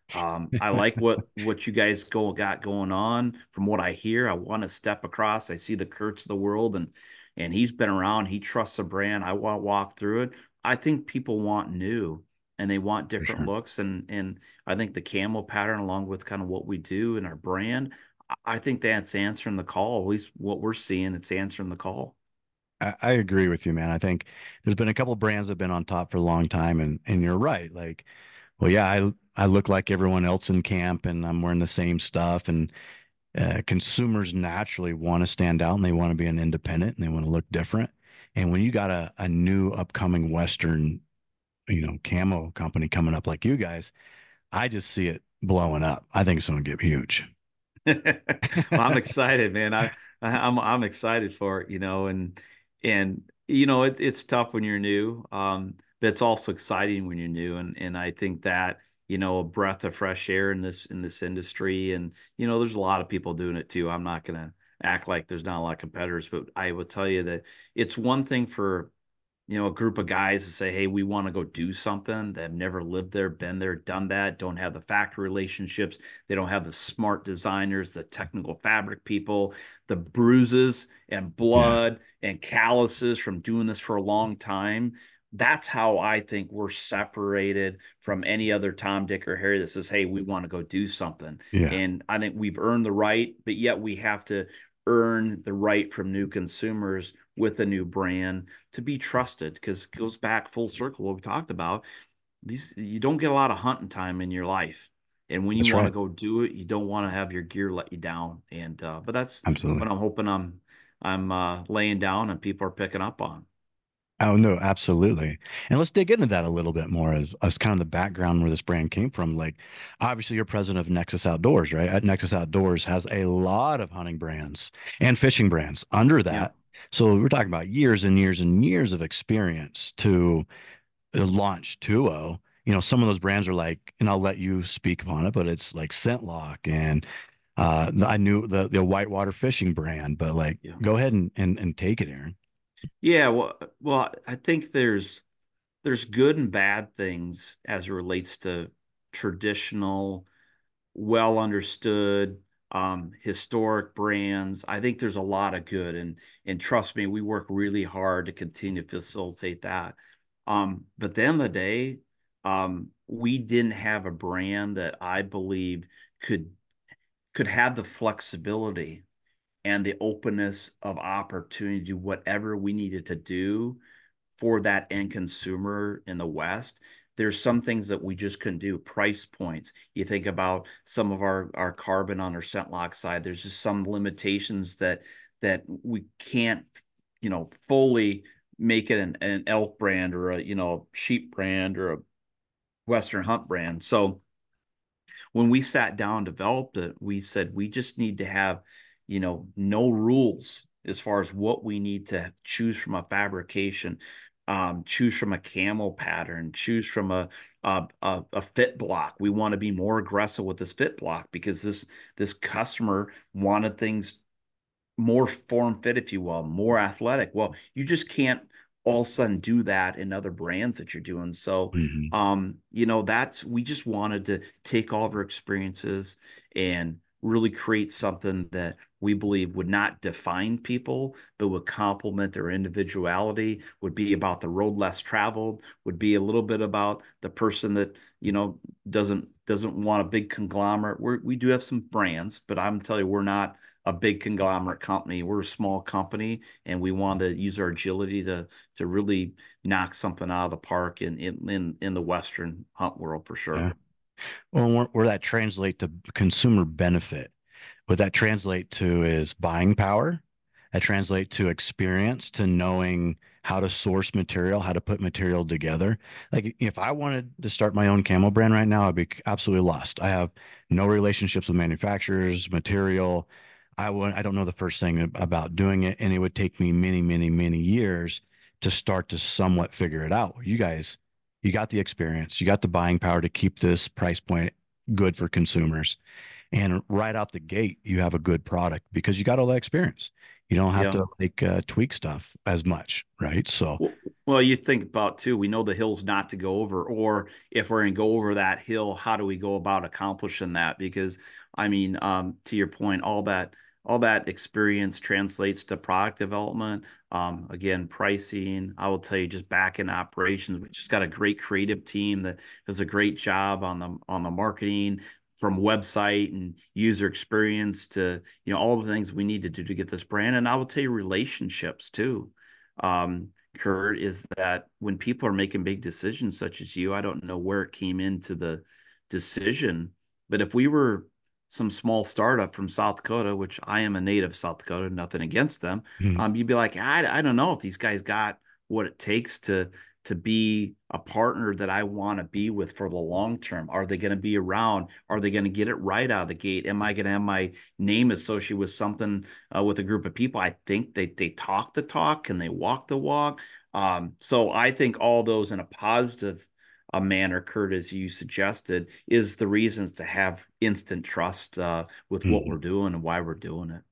Um, I like what what you guys go got going on. From what I hear, I want to step across. I see the Kurtz of the world, and and he's been around. He trusts the brand. I want to walk through it. I think people want new and they want For different sure. looks, and and I think the camo pattern, along with kind of what we do in our brand, I think that's answering the call. At least what we're seeing, it's answering the call. I, I agree with you, man. I think there's been a couple brands that have been on top for a long time, and and you're right. Like, well, yeah, I I look like everyone else in camp, and I'm wearing the same stuff, and uh, consumers naturally want to stand out, and they want to be an independent, and they want to look different. And when you got a a new upcoming Western, you know, camo company coming up like you guys, I just see it blowing up. I think it's going to get huge. Well, I'm excited, man. I, I I'm I'm excited for it, you know, and and you know it, it's tough when you're new, um, but it's also exciting when you're new, and and I think that you know a breath of fresh air in this in this industry, and you know there's a lot of people doing it too. I'm not gonna act like there's not a lot of competitors, but I will tell you that it's one thing for you know, a group of guys to say, hey, we want to go do something that have never lived there, been there, done that, don't have the factory relationships, they don't have the smart designers, the technical fabric people, the bruises and Yeah, blood and calluses from doing this for a long time. That's how I think we're separated from any other Tom, Dick, or Harry that says, hey, we want to go do something. yeah, And I think we've earned the right, but yet we have to earn the right from new consumers with a new brand to be trusted, because it goes back full circle what we talked about. These you don't get a lot of hunting time in your life, and when you that's want to right. go do it, you don't want to have your gear let you down. And uh, but that's Absolutely. what I'm hoping I'm I'm uh, laying down and people are picking up on. Oh no, absolutely. And let's dig into that a little bit more as, as kind of the background where this brand came from. Like, obviously, you're president of Nexus Outdoors, right? At Nexus Outdoors has a lot of hunting brands and fishing brands under Yeah. that. So we're talking about years and years and years of experience to uh, launch Tuo. You know, some of those brands are like, and I'll let you speak upon it, but it's like Scentlock and uh, I knew the the whitewater fishing brand, but like, Yeah. go ahead and and, and take it, Aaron. Yeah. Well, well, I think there's there's good and bad things as it relates to traditional, well understood, um, historic brands. I think there's a lot of good, and and trust me, we work really hard to continue to facilitate that. Um, but at the end of the day, um, we didn't have a brand that I believe could could have the flexibility and the openness of opportunity to do whatever we needed to do for that end consumer in the West. There's some things that we just couldn't do. Price points. You think about some of our our carbon on our scent lock side. There's just some limitations that that we can't, you know, fully make it an, an elk brand or a you know sheep brand or a Western hunt brand. So when we sat down and developed it, we said we just need to have, you know, no rules as far as what we need to choose from a fabrication, um, choose from a camo pattern, choose from a a, a, a fit block. We want to be more aggressive with this fit block because this this customer wanted things more form fit, if you will, more athletic. Well, you just can't all of a sudden do that in other brands that you're doing. So, Hmm. um, you know, that's we just wanted to take all of our experiences and really create something that we believe would not define people, but would complement their individuality, would be about the road less traveled, would be a little bit about the person that, you know, doesn't doesn't want a big conglomerate. We're, we do have some brands, but I'm telling you, we're not a big conglomerate company. We're a small company, and we want to use our agility to to really knock something out of the park in in in the Western hunt world for sure. Yeah. Well, where, where that translate to consumer benefit, what that translate to is buying power. That translate to experience, to knowing how to source material, how to put material together. Like if I wanted to start my own camo brand right now, I'd be absolutely lost. I have no relationships with manufacturers, material. I would, I don't know the first thing about doing it, and it would take me many, many, many years to start to somewhat figure it out. You guys, you got the experience, you got the buying power to keep this price point good for consumers. And right out the gate, you have a good product because you got all that experience. You don't have Yeah. to like uh, tweak stuff as much, right? So, Well, Well, you think about too, we know the hills not to go over, or if we're going to go over that hill, how do we go about accomplishing that? Because I mean, um, to your point, all that all that experience translates to product development. Um, again, pricing. I will tell you, just back in operations, we just got a great creative team that does a great job on the on the marketing, from website and user experience to, you know, all the things we need to do to get this brand. And I will tell you, relationships too. Um, Kurt, is that when people are making big decisions such as you, I don't know where it came into the decision, but if we were some small startup from South Dakota, which I am a native of South Dakota, nothing against them, Mhm. um, you'd be like, I, I don't know if these guys got what it takes to to be a partner that I want to be with for the long term. Are they going to be around? Are they going to get it right out of the gate? Am I going to have my name associated with something, uh, with a group of people? I think they they talk the talk and they walk the walk. Um, so I think all those in a positive uh, manner, Kurt, as you suggested, is the reasons to have instant trust uh, with what we're Mhm. doing and why we're doing it.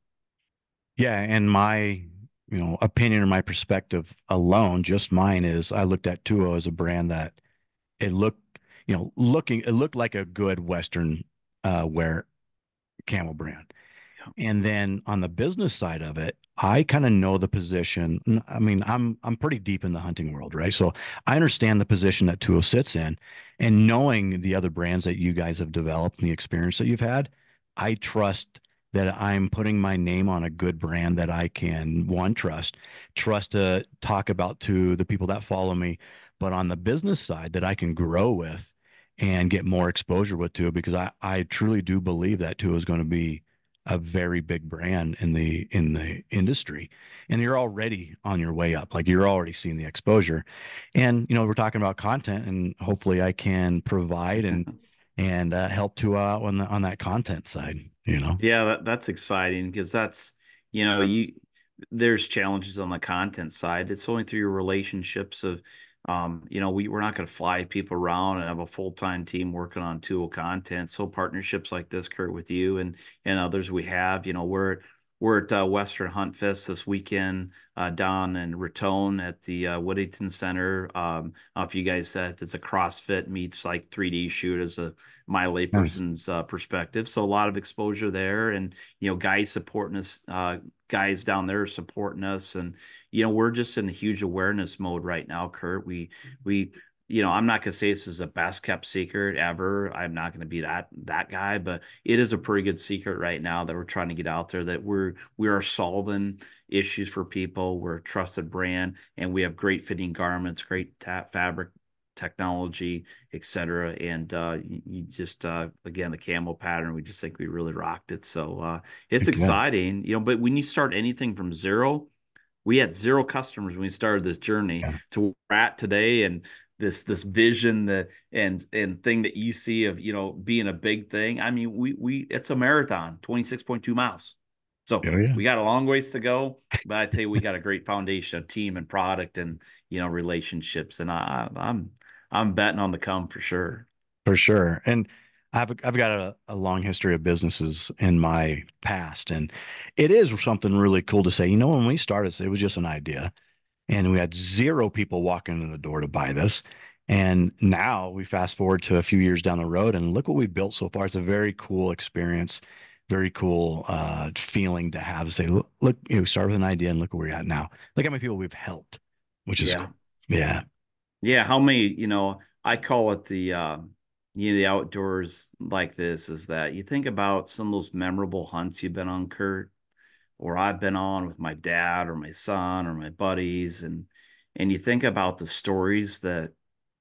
Yeah, and my, you know, opinion or my perspective alone, just mine is I looked at Tuo as a brand that it looked, you know, looking it looked like a good Western uh wear camel brand. Yeah. And then on the business side of it, I kind of know the position. I mean, I'm I'm pretty deep in the hunting world, right? So I understand the position that Tuo sits in, and knowing the other brands that you guys have developed and the experience that you've had, I trust that I'm putting my name on a good brand that I can one trust, trust to talk about to the people that follow me, but on the business side that I can grow with and get more exposure with Tuo because I I truly do believe that Tuo is going to be a very big brand in the in the industry, and you're already on your way up, like you're already seeing the exposure. And you know, we're talking about content, and hopefully I can provide and and uh, help to uh on the on that content side, you know. Yeah, that, that's exciting because that's, you know, you there's challenges on the content side. It's only through your relationships of, um, you know, we, we're not going to fly people around and have a full-time team working on tool content. So partnerships like this, Kurt, with you and and others we have, you know, we're we're at uh, Western Hunt Fest this weekend uh, down in Raton at the uh, Whittington Center. Um, I don't know if you guys said it's a CrossFit meets like three D shoot as a my Nice. layperson's uh, perspective. So a lot of exposure there, and you know, guys supporting us, uh, guys down there supporting us, and you know, we're just in a huge awareness mode right now, Kurt. We we. You know, I'm not gonna say this is a best kept secret ever. I'm not gonna be that that guy, but it is a pretty good secret right now that we're trying to get out there that we're we are solving issues for people. We're a trusted brand, and we have great fitting garments, great ta- fabric technology, et cetera. And uh, you, you just uh, again the camel pattern, we just think we really rocked it. So uh, it's Heck yeah. exciting, you know. But when you start anything from zero, we had zero customers when we started this journey Yeah. to where we're at today, and this this vision that and and thing that you see of, you know, being a big thing. I mean, we we it's a marathon, twenty-six point two miles. So Oh yeah. we got a long ways to go, but I tell you, we got a great foundation of team and product and, you know, relationships. And I, I'm I'm betting on the come for sure. For sure. And I've I've got a, a long history of businesses in my past, and it is something really cool to say. You know, when we started, it was just an idea, and we had zero people walking in the door to buy this. And now we fast forward to a few years down the road, and look what we built so far. It's a very cool experience, very cool uh, feeling to have. Say, look, look, you know, start with an idea, and look where we're at now. Look how many people we've helped, which is Yeah. cool. Yeah, Yeah. How many, you know, I call it the, uh, you know, the outdoors like this is that you think about some of those memorable hunts you've been on, Kurt, or I've been on with my dad or my son or my buddies. And, and you think about the stories that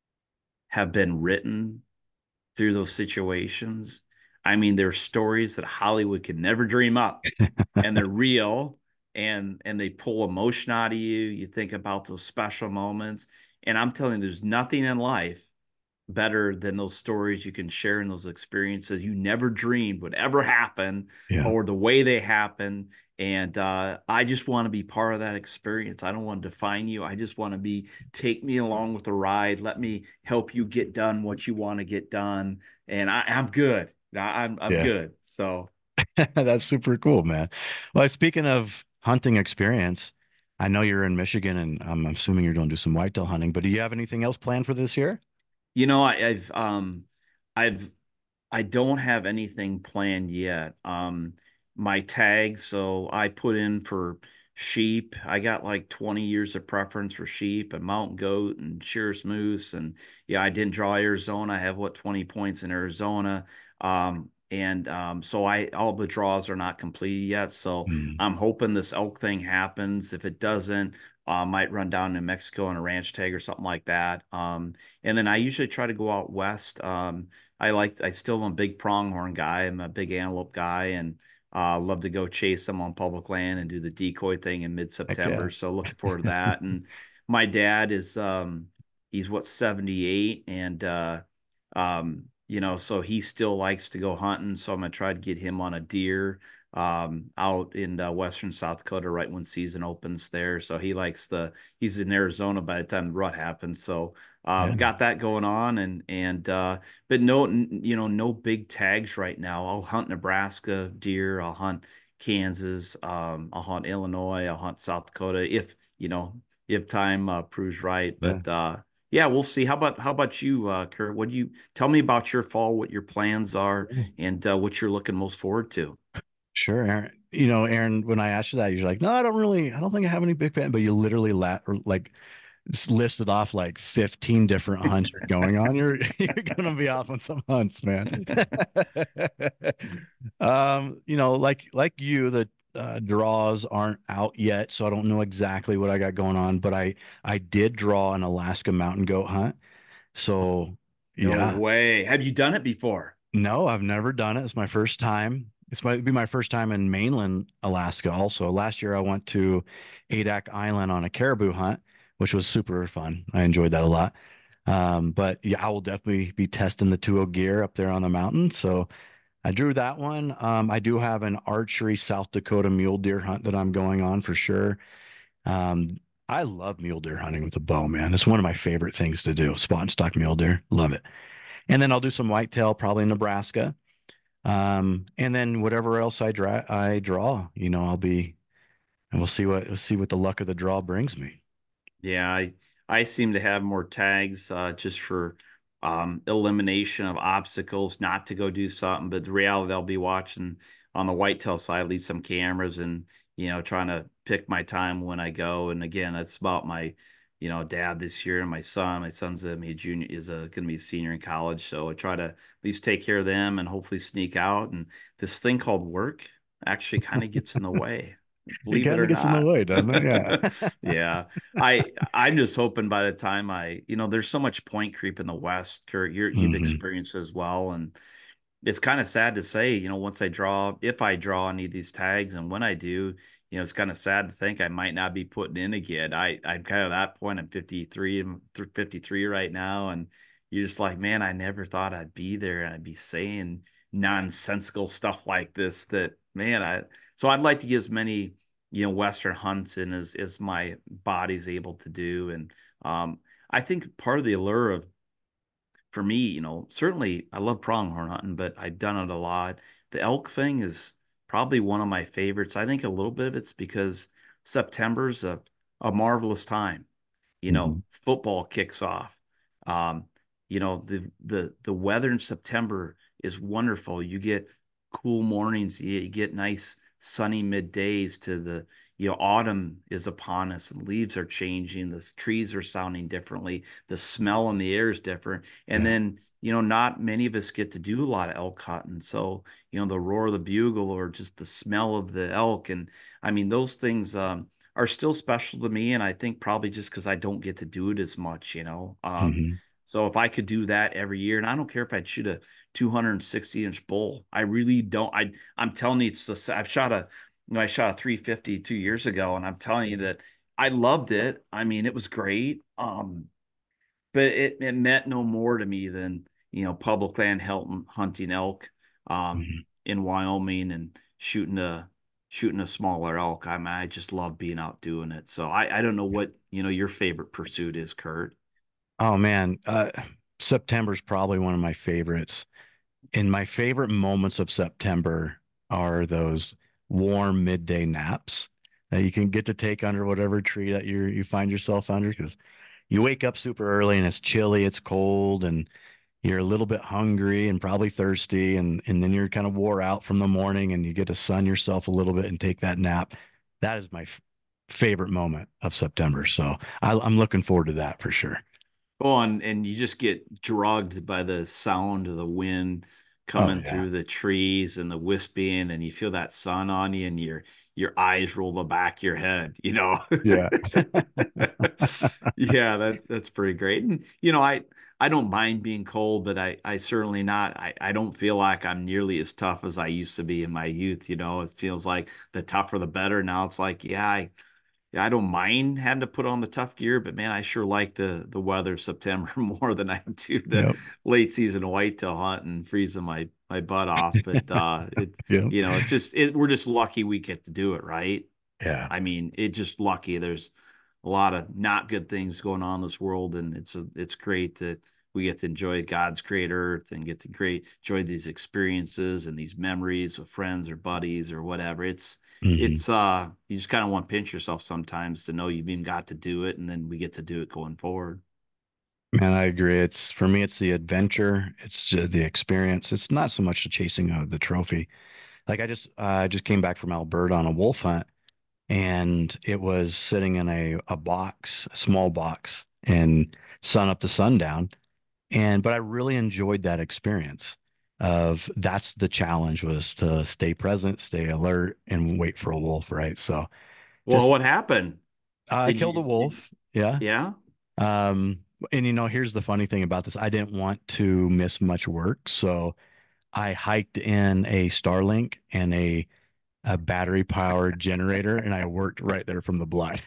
have been written through those situations. I mean, there's stories that Hollywood could never dream up, and they're real, and and they pull emotion out of you. You think about those special moments, and I'm telling you, there's nothing in life better than those stories you can share in those experiences you never dreamed would ever happen, yeah, or the way they happen. And uh, I just want to be part of that experience. I don't want to define you. I just want to be, take me along with the ride. Let me help you get done what you want to get done. And I, I'm good. I, I'm, I'm yeah. good. So That's super cool, man. Well, speaking of hunting experience, I know you're in Michigan, and I'm assuming you're going to do some whitetail hunting. But do you have anything else planned for this year? You know, I, I've um I've I don't have anything planned yet. Um, my tags, so I put in for sheep. I got like twenty years of preference for sheep and mountain goat and Shear's moose. And yeah, I didn't draw Arizona. I have what twenty points in Arizona. Um, and um, so I all the draws are not completed yet. So Hmm. I'm hoping this elk thing happens. If it doesn't, I might run down to Mexico on a ranch tag or something like that. Um, and then I usually try to go out west. Um, I like I still am a big pronghorn guy. I'm a big antelope guy and uh love to go chase them on public land and do the decoy thing in Heck mid-September. yeah. So looking forward to that. And my dad is um he's what seventy-eight and uh um you know so he still likes to go hunting. So I'm gonna try to get him on a deer um out in uh, western South Dakota right when season opens there. So he likes the he's in Arizona by the time the rut happens. So Yeah. um, got that going on and and uh, but no, you know, no big tags right now. I'll hunt Nebraska deer. I'll hunt Kansas. Um, I'll hunt Illinois. I'll hunt South Dakota if you know if time uh, proves right. Yeah. But uh, yeah, we'll see. How about how about you, uh, Kurt? What do you tell me about your fall? What your plans are, and uh, what you're looking most forward to? Sure, Aaron. You know, Aaron, when I asked you that, you're like, no, I don't really, I don't think I have any big plans, but you literally la or like s- listed off like fifteen different hunts you're going on. You're you're gonna be off on some hunts, man. Um, you know, like like you, the uh, draws aren't out yet, so I don't know exactly what I got going on, but I I did draw an Alaska mountain goat hunt. So No yeah, way. Have you done it before? no, I've never done it. It's my first time. This might be my first time in mainland Alaska also. Last year I went to Adak Island on a caribou hunt, which was super fun. I enjoyed that a lot. Um, but yeah, I will definitely be testing the two oh gear up there on the mountain. So I drew that one. Um, I do have an archery South Dakota mule deer hunt that I'm going on for sure. Um, I love mule deer hunting with a bow, man. It's one of my favorite things to do. Spot and stock mule deer. Love it. And then I'll do some whitetail, probably in Nebraska. Um, and then whatever else I draw, I draw, you know, I'll be, and we'll see what, we'll see what the luck of the draw brings me. Yeah, I I seem to have more tags uh, just for um, elimination of obstacles, not to go do something. But the reality, I'll be watching on the whitetail side, at least some cameras, and you know, trying to pick my time when I go. And again, it's about my, you know, dad this year and my son. My son's a he junior is a going to be a senior in college, so I try to at least take care of them and hopefully sneak out. And this thing called work actually kind of gets in the way, It believe it kind or of gets in the not. way, doesn't it? Yeah. Yeah. I I'm just hoping by the time I, you know, there's so much point creep in the West, Kurt. You're, you've Hmm. experienced it as well, and it's kind of sad to say, you know, once I draw, if I draw any of these tags, and when I do, you know, it's kind of sad to think I might not be putting in again. I I'm kind of at that point. I'm fifty-three, I'm fifty-three right now, and you're just like, man, I never thought I'd be there and I'd be saying nonsensical stuff like this. That man, I so I'd like to get as many, you know, Western hunts in as as my body's able to do, and um, I think part of the allure of for me, you know, certainly I love pronghorn hunting, but I've done it a lot. The elk thing is probably one of my favorites. I think a little bit of it's because September's a, a marvelous time. You know, Hmm. football kicks off. Um, you know, the the the weather in September is wonderful. You get cool mornings, you, you get nice sunny middays to the, you know, autumn is upon us and leaves are changing, the trees are sounding differently, the smell in the air is different. And Yeah. then, you know, not many of us get to do a lot of elk hunting. So, you know, the roar of the bugle or just the smell of the elk. And I mean, those things um are still special to me. And I think probably just because I don't get to do it as much, you know. Um, Hmm. so if I could do that every year, and I don't care if I'd shoot a two hundred sixty inch bull, I really don't. I I'm telling you, it's the I've shot a, you know, I shot a three fifty two years ago, and I'm telling you that I loved it. I mean, it was great. Um, but it, it meant no more to me than, you know, public land hunting elk um, Hmm. in Wyoming and shooting a shooting a smaller elk. I mean, I just love being out doing it. So I, I don't know what, you know, your favorite pursuit is, Kurt. Oh man, uh, September's probably one of my favorites. And my favorite moments of September are those warm midday naps. that you can get to take under whatever tree that you you find yourself under, because you wake up super early and it's chilly, it's cold, and you're a little bit hungry and probably thirsty, and and then you're kind of wore out from the morning, and you get to sun yourself a little bit and take that nap. That is my f favorite moment of September. So I, I'm looking forward to that for sure. Oh, and, and you just get drugged by the sound of the wind Oh coming yeah. through the trees and the wisping, and you feel that sun on you, and your your eyes roll the back of your head, you know. Yeah. Yeah, that that's pretty great. And you know, I I don't mind being cold, but I I certainly not I I don't feel like I'm nearly as tough as I used to be in my youth, you know. It feels like the tougher the better. Now it's like, yeah, I yeah, I don't mind having to put on the tough gear, but man, I sure like the the weather September more than I do the Yep. late season whitetail hunt and freezing my my butt off. But uh it Yep. you know, it's just it we're just lucky we get to do it, right? Yeah. I mean, it just lucky. There's a lot of not good things going on in this world, and it's a, it's great that we get to enjoy God's great earth and get to great enjoy these experiences and these memories with friends or buddies or whatever. It's Hmm. it's uh you just kind of want to pinch yourself sometimes to know you've even got to do it, and then we get to do it going forward. Man, I agree. It's for me, it's the adventure, it's just the experience. It's not so much the chasing of the trophy. Like I just uh, I just came back from Alberta on a wolf hunt, and it was sitting in a a box, a small box, and sun up to sundown. And but I really enjoyed that experience of that's the challenge, was to stay present, stay alert, and wait for a wolf, right? So Well, just what happened? I Did killed a you did, wolf. Yeah. yeah? Um, and you know, here's the funny thing about this. I didn't want to miss much work, so I hiked in a Starlink and a a battery powered generator, and I worked right there from the blind.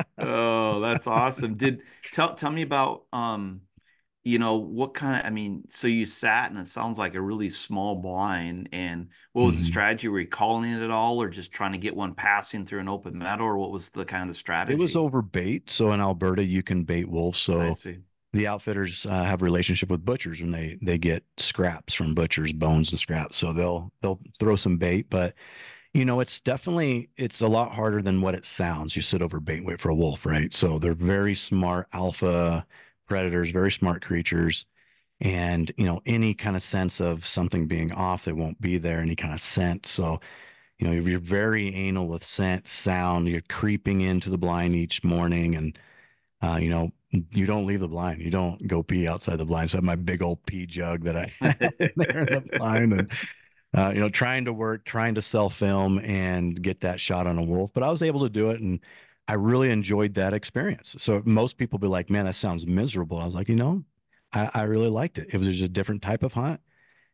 Oh, that's awesome. Did tell tell me about um you know, what kind of, I mean, so you sat and it sounds like a really small blind. And what was the Mhm. strategy? Were you calling it at all or just trying to get one passing through an open meadow, or what was the kind of the It was strategy? over bait. So in Alberta, you can bait wolves. I So see. the outfitters uh, have a relationship with butchers, and they they get scraps from butchers, bones and scraps. So they'll they'll throw some bait, but you know, it's definitely it's a lot harder than what it sounds. You sit over bait, wait for a wolf, right? So they're very smart alpha predators, very smart creatures. And, you know, any kind of sense of something being off, they won't be there, any kind of scent. So, you know, you're very anal with scent, sound. You're creeping into the blind each morning, and uh, you know, you don't leave the blind. You don't go pee outside the blind. So I have my big old pee jug that I have in there in the blind, and uh, you know, trying to work, trying to sell film and get that shot on a wolf. But I was able to do it, and I really enjoyed that experience. So most people be like, "Man, that sounds miserable." I was like, you know, I, I really liked it. It was just a different type of hunt,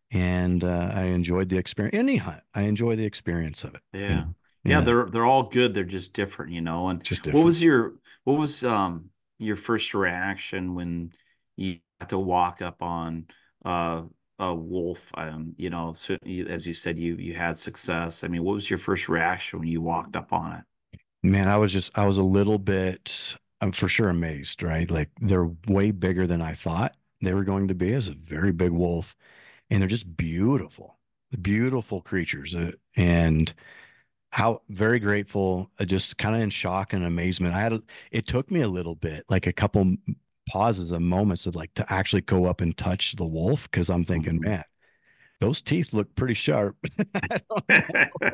and uh, I enjoyed the experience. Any hunt, I enjoy the experience of it. You Yeah. know, Yeah, yeah, they're they're all good. They're just different, you know. And just what different. was your what was um your first reaction when you got to walk up on uh a wolf? Um, you know, so you, as you said, you you had success. I mean, what was your first reaction when you walked up on it? Man, I was just, I was a little bit, I'm for sure amazed, right? Like they're way bigger than I thought they were going to be. As a very big wolf, and they're just beautiful, beautiful creatures. Uh, and how very grateful, uh, just kind of in shock and amazement. I had, a, it took me a little bit, like a couple m- pauses and moments of like to actually go up and touch the wolf, because I'm thinking, Mhm. man, those teeth look pretty sharp. I don't know.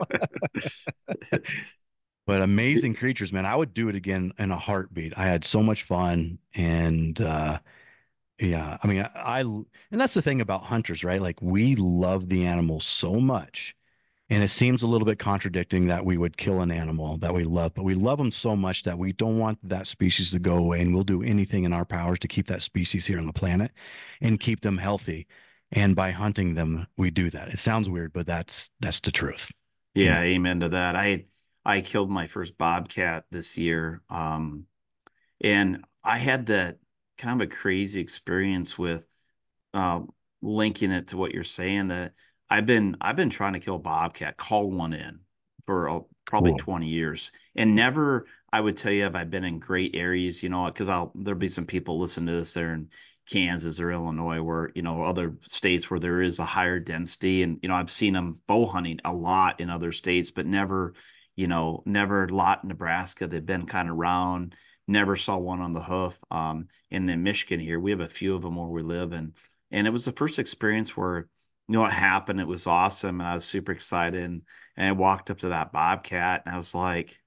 But amazing creatures, man. I would do it again in a heartbeat. I had so much fun. And uh yeah, I mean, I, I and that's the thing about hunters, right? Like we love the animals so much. And it seems a little bit contradicting that we would kill an animal that we love, but we love them so much that we don't want that species to go away, and we'll do anything in our powers to keep that species here on the planet and keep them healthy. And by hunting them, we do that. It sounds weird, but that's that's the truth, you know. Yeah, amen to that. I I killed my first bobcat this year. Um, and I had that kind of a crazy experience with uh, linking it to what you're saying, that I've been I've been trying to kill bobcat, call one in for uh, probably Cool. twenty years, and never, I would tell you, have I been in great areas, you know, because I'll there'll be some people listen to this there in Kansas or Illinois, where you know, other states where there is a higher density, and you know, I've seen them bow hunting a lot in other states, but never you know, never lot in Nebraska. They've been kind of round, never saw one on the hoof. Um, and in Michigan here, we have a few of them where we live. And, and it was the first experience where, you know, what happened. It was awesome. And I was super excited. And, and I walked up to that bobcat and I was like,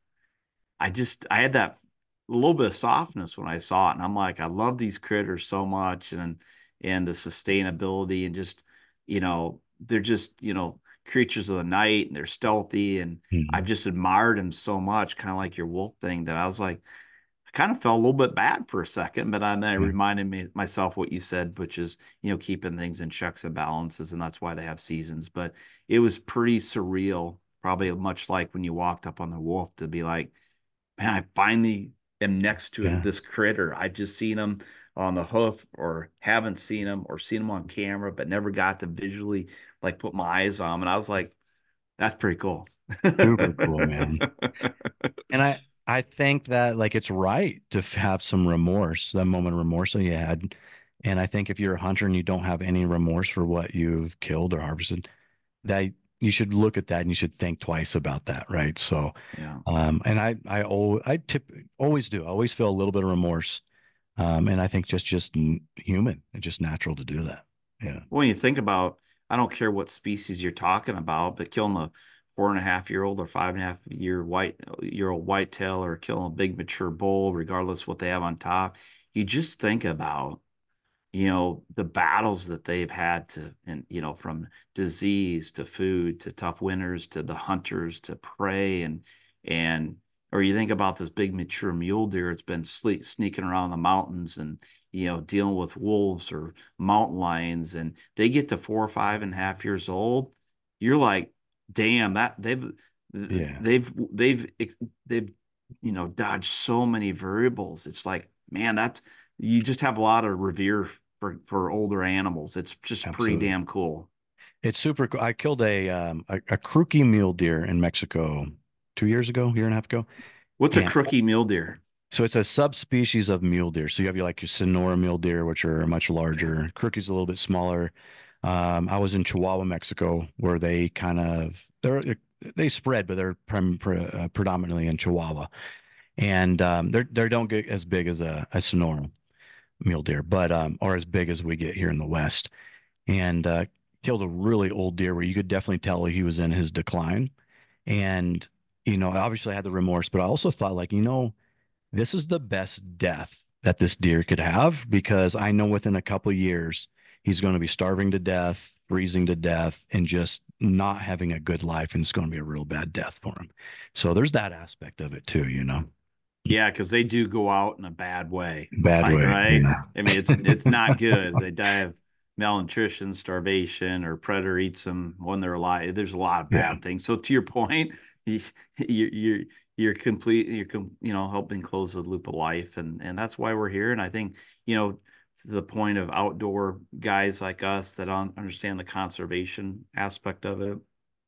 I just I had that a little bit of softness when I saw it, and I'm like, I love these critters so much, and and the sustainability, and just you know they're just you know creatures of the night, and they're stealthy, and I've Mhm. just admired them so much, kind of like your wolf thing, that I was like, I kind of felt a little bit bad for a second, but then I Yeah. reminded me myself what you said, which is you know keeping things in checks and balances, and that's why they have seasons. But it was pretty surreal, probably much like when you walked up on the wolf to be like, man, I finally am next to Yeah. this critter. I've just seen him on the hoof or haven't seen him or seen him on camera, but never got to visually like put my eyes on him. And I was like, that's pretty cool. Super cool, man. And I I think that like it's right to f- have some remorse, that moment of remorse that you had. And I think if you're a hunter and you don't have any remorse for what you've killed or harvested, that you should look at that and you should think twice about that, right? So, Yeah. um, and I I always I tip always do. I always feel a little bit of remorse. Um, and I think just just n- human and just natural to do that. Yeah. When you think about, I don't care what species you're talking about, but killing a four and a half year old or five and a half year white year old whitetail or killing a big mature bull, regardless what they have on top, you just think about you know, the battles that they've had to, and, you know, from disease to food to tough winters to the hunters to prey and, and, or you think about this big mature mule deer, it's been sleep, sneaking around the mountains and, you know, dealing with wolves or mountain lions, and they get to four or five and a half years old. You're like, damn, that they've, Yeah. they've, they've, they've, you know, dodged so many variables. It's like, man, that's, you just have a lot of revere for for older animals. It's just pretty Absolutely. damn cool. It's super cool. I killed a um a, a Kruki mule deer in Mexico two years ago, year and a half ago. What's a And crookie mule deer? so it's a subspecies of mule deer. So you have your like your Sonora mule deer, which are much Okay. larger. Kruki's a little bit smaller. Um, I was in Chihuahua, Mexico, where they kind of they're they spread, but they're prim, pre, uh, predominantly in Chihuahua, and um, they're they don't get as big as a, a Sonora mule deer, but um, or as big as we get here in the West. And uh, killed a really old deer where you could definitely tell he was in his decline. And you know, I obviously had the remorse, but I also thought like, you know, this is the best death that this deer could have because I know within a couple of years he's going to be starving to death, freezing to death, and just not having a good life, and it's going to be a real bad death for him. So there's that aspect of it too, you know. Yeah, because they do go out in a bad way. Bad Like, way, right? yeah. I mean, it's it's not good. They die of malnutrition, starvation, or predator eats them when they're alive. There's a lot of Yeah, bad things. So to your point, you, you you're you're complete. You're com, you know helping close the loop of life, and and that's why we're here. And I think you know to the point of outdoor guys like us that un understand the conservation aspect of it,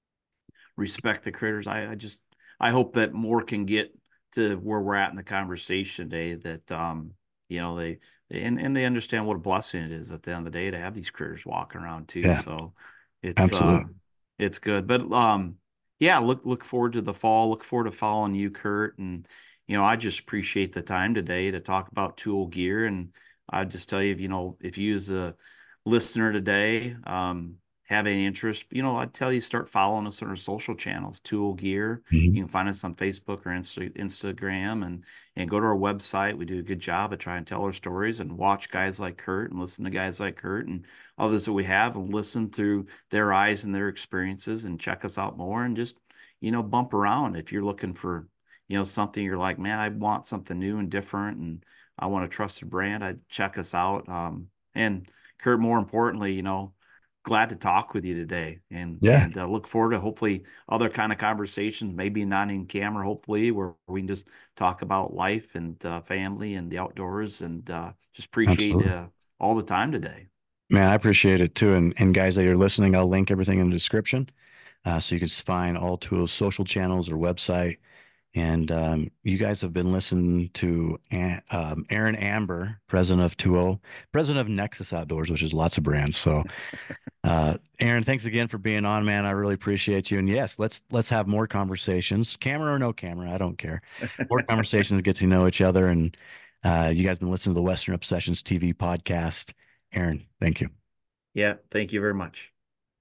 respect the critters. I, I just I hope that more can get to where we're at in the conversation today. That um, you know, they, they and, and they understand what a blessing it is at the end of the day to have these critters walking around too. yeah, So it's uh absolutely. it's good. But um yeah, look look forward to the fall. Look forward to following you, Kurt. And you know, I just appreciate the time today to talk about tool gear. And I just tell you, you know, if you as a listener today, um, have any interest, you know, I'd tell you start following us on our social channels, Tool Gear. Mhm. You can find us on Facebook or Insta Instagram, and and go to our website. We do a good job of trying to tell our stories and watch guys like Kurt and listen to guys like Kurt and others that we have and listen through their eyes and their experiences and check us out more and just, you know, bump around if you're looking for, you know, something you're like, man, I want something new and different and I want a trusted brand. I'd check us out. Um, and Kurt, more importantly, you know, glad to talk with you today and Yeah, and uh, look forward to hopefully other kind of conversations, maybe not in camera, hopefully, where we can just talk about life and uh, family and the outdoors and uh, just appreciate absolutely. uh, all the time today. Man, I appreciate it too. And and guys that are listening, I'll link everything in the description. Uh, so you can find all Tools social channels or website. And um, you guys have been listening to um, Aaron Amber, president of two O, president of Nexus Outdoors, which is lots of brands. So, uh, Aaron, thanks again for being on, man. I really appreciate you. And yes, let's let's have more conversations, camera or no camera, I don't care. More conversations, get to know each other. And uh, you guys been listening to the Western Obsessions T V podcast. Aaron, thank you. Yeah, thank you very much.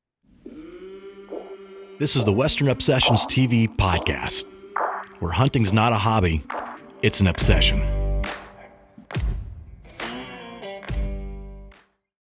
This is the Western Obsessions T V podcast, where hunting's not a hobby, it's an obsession.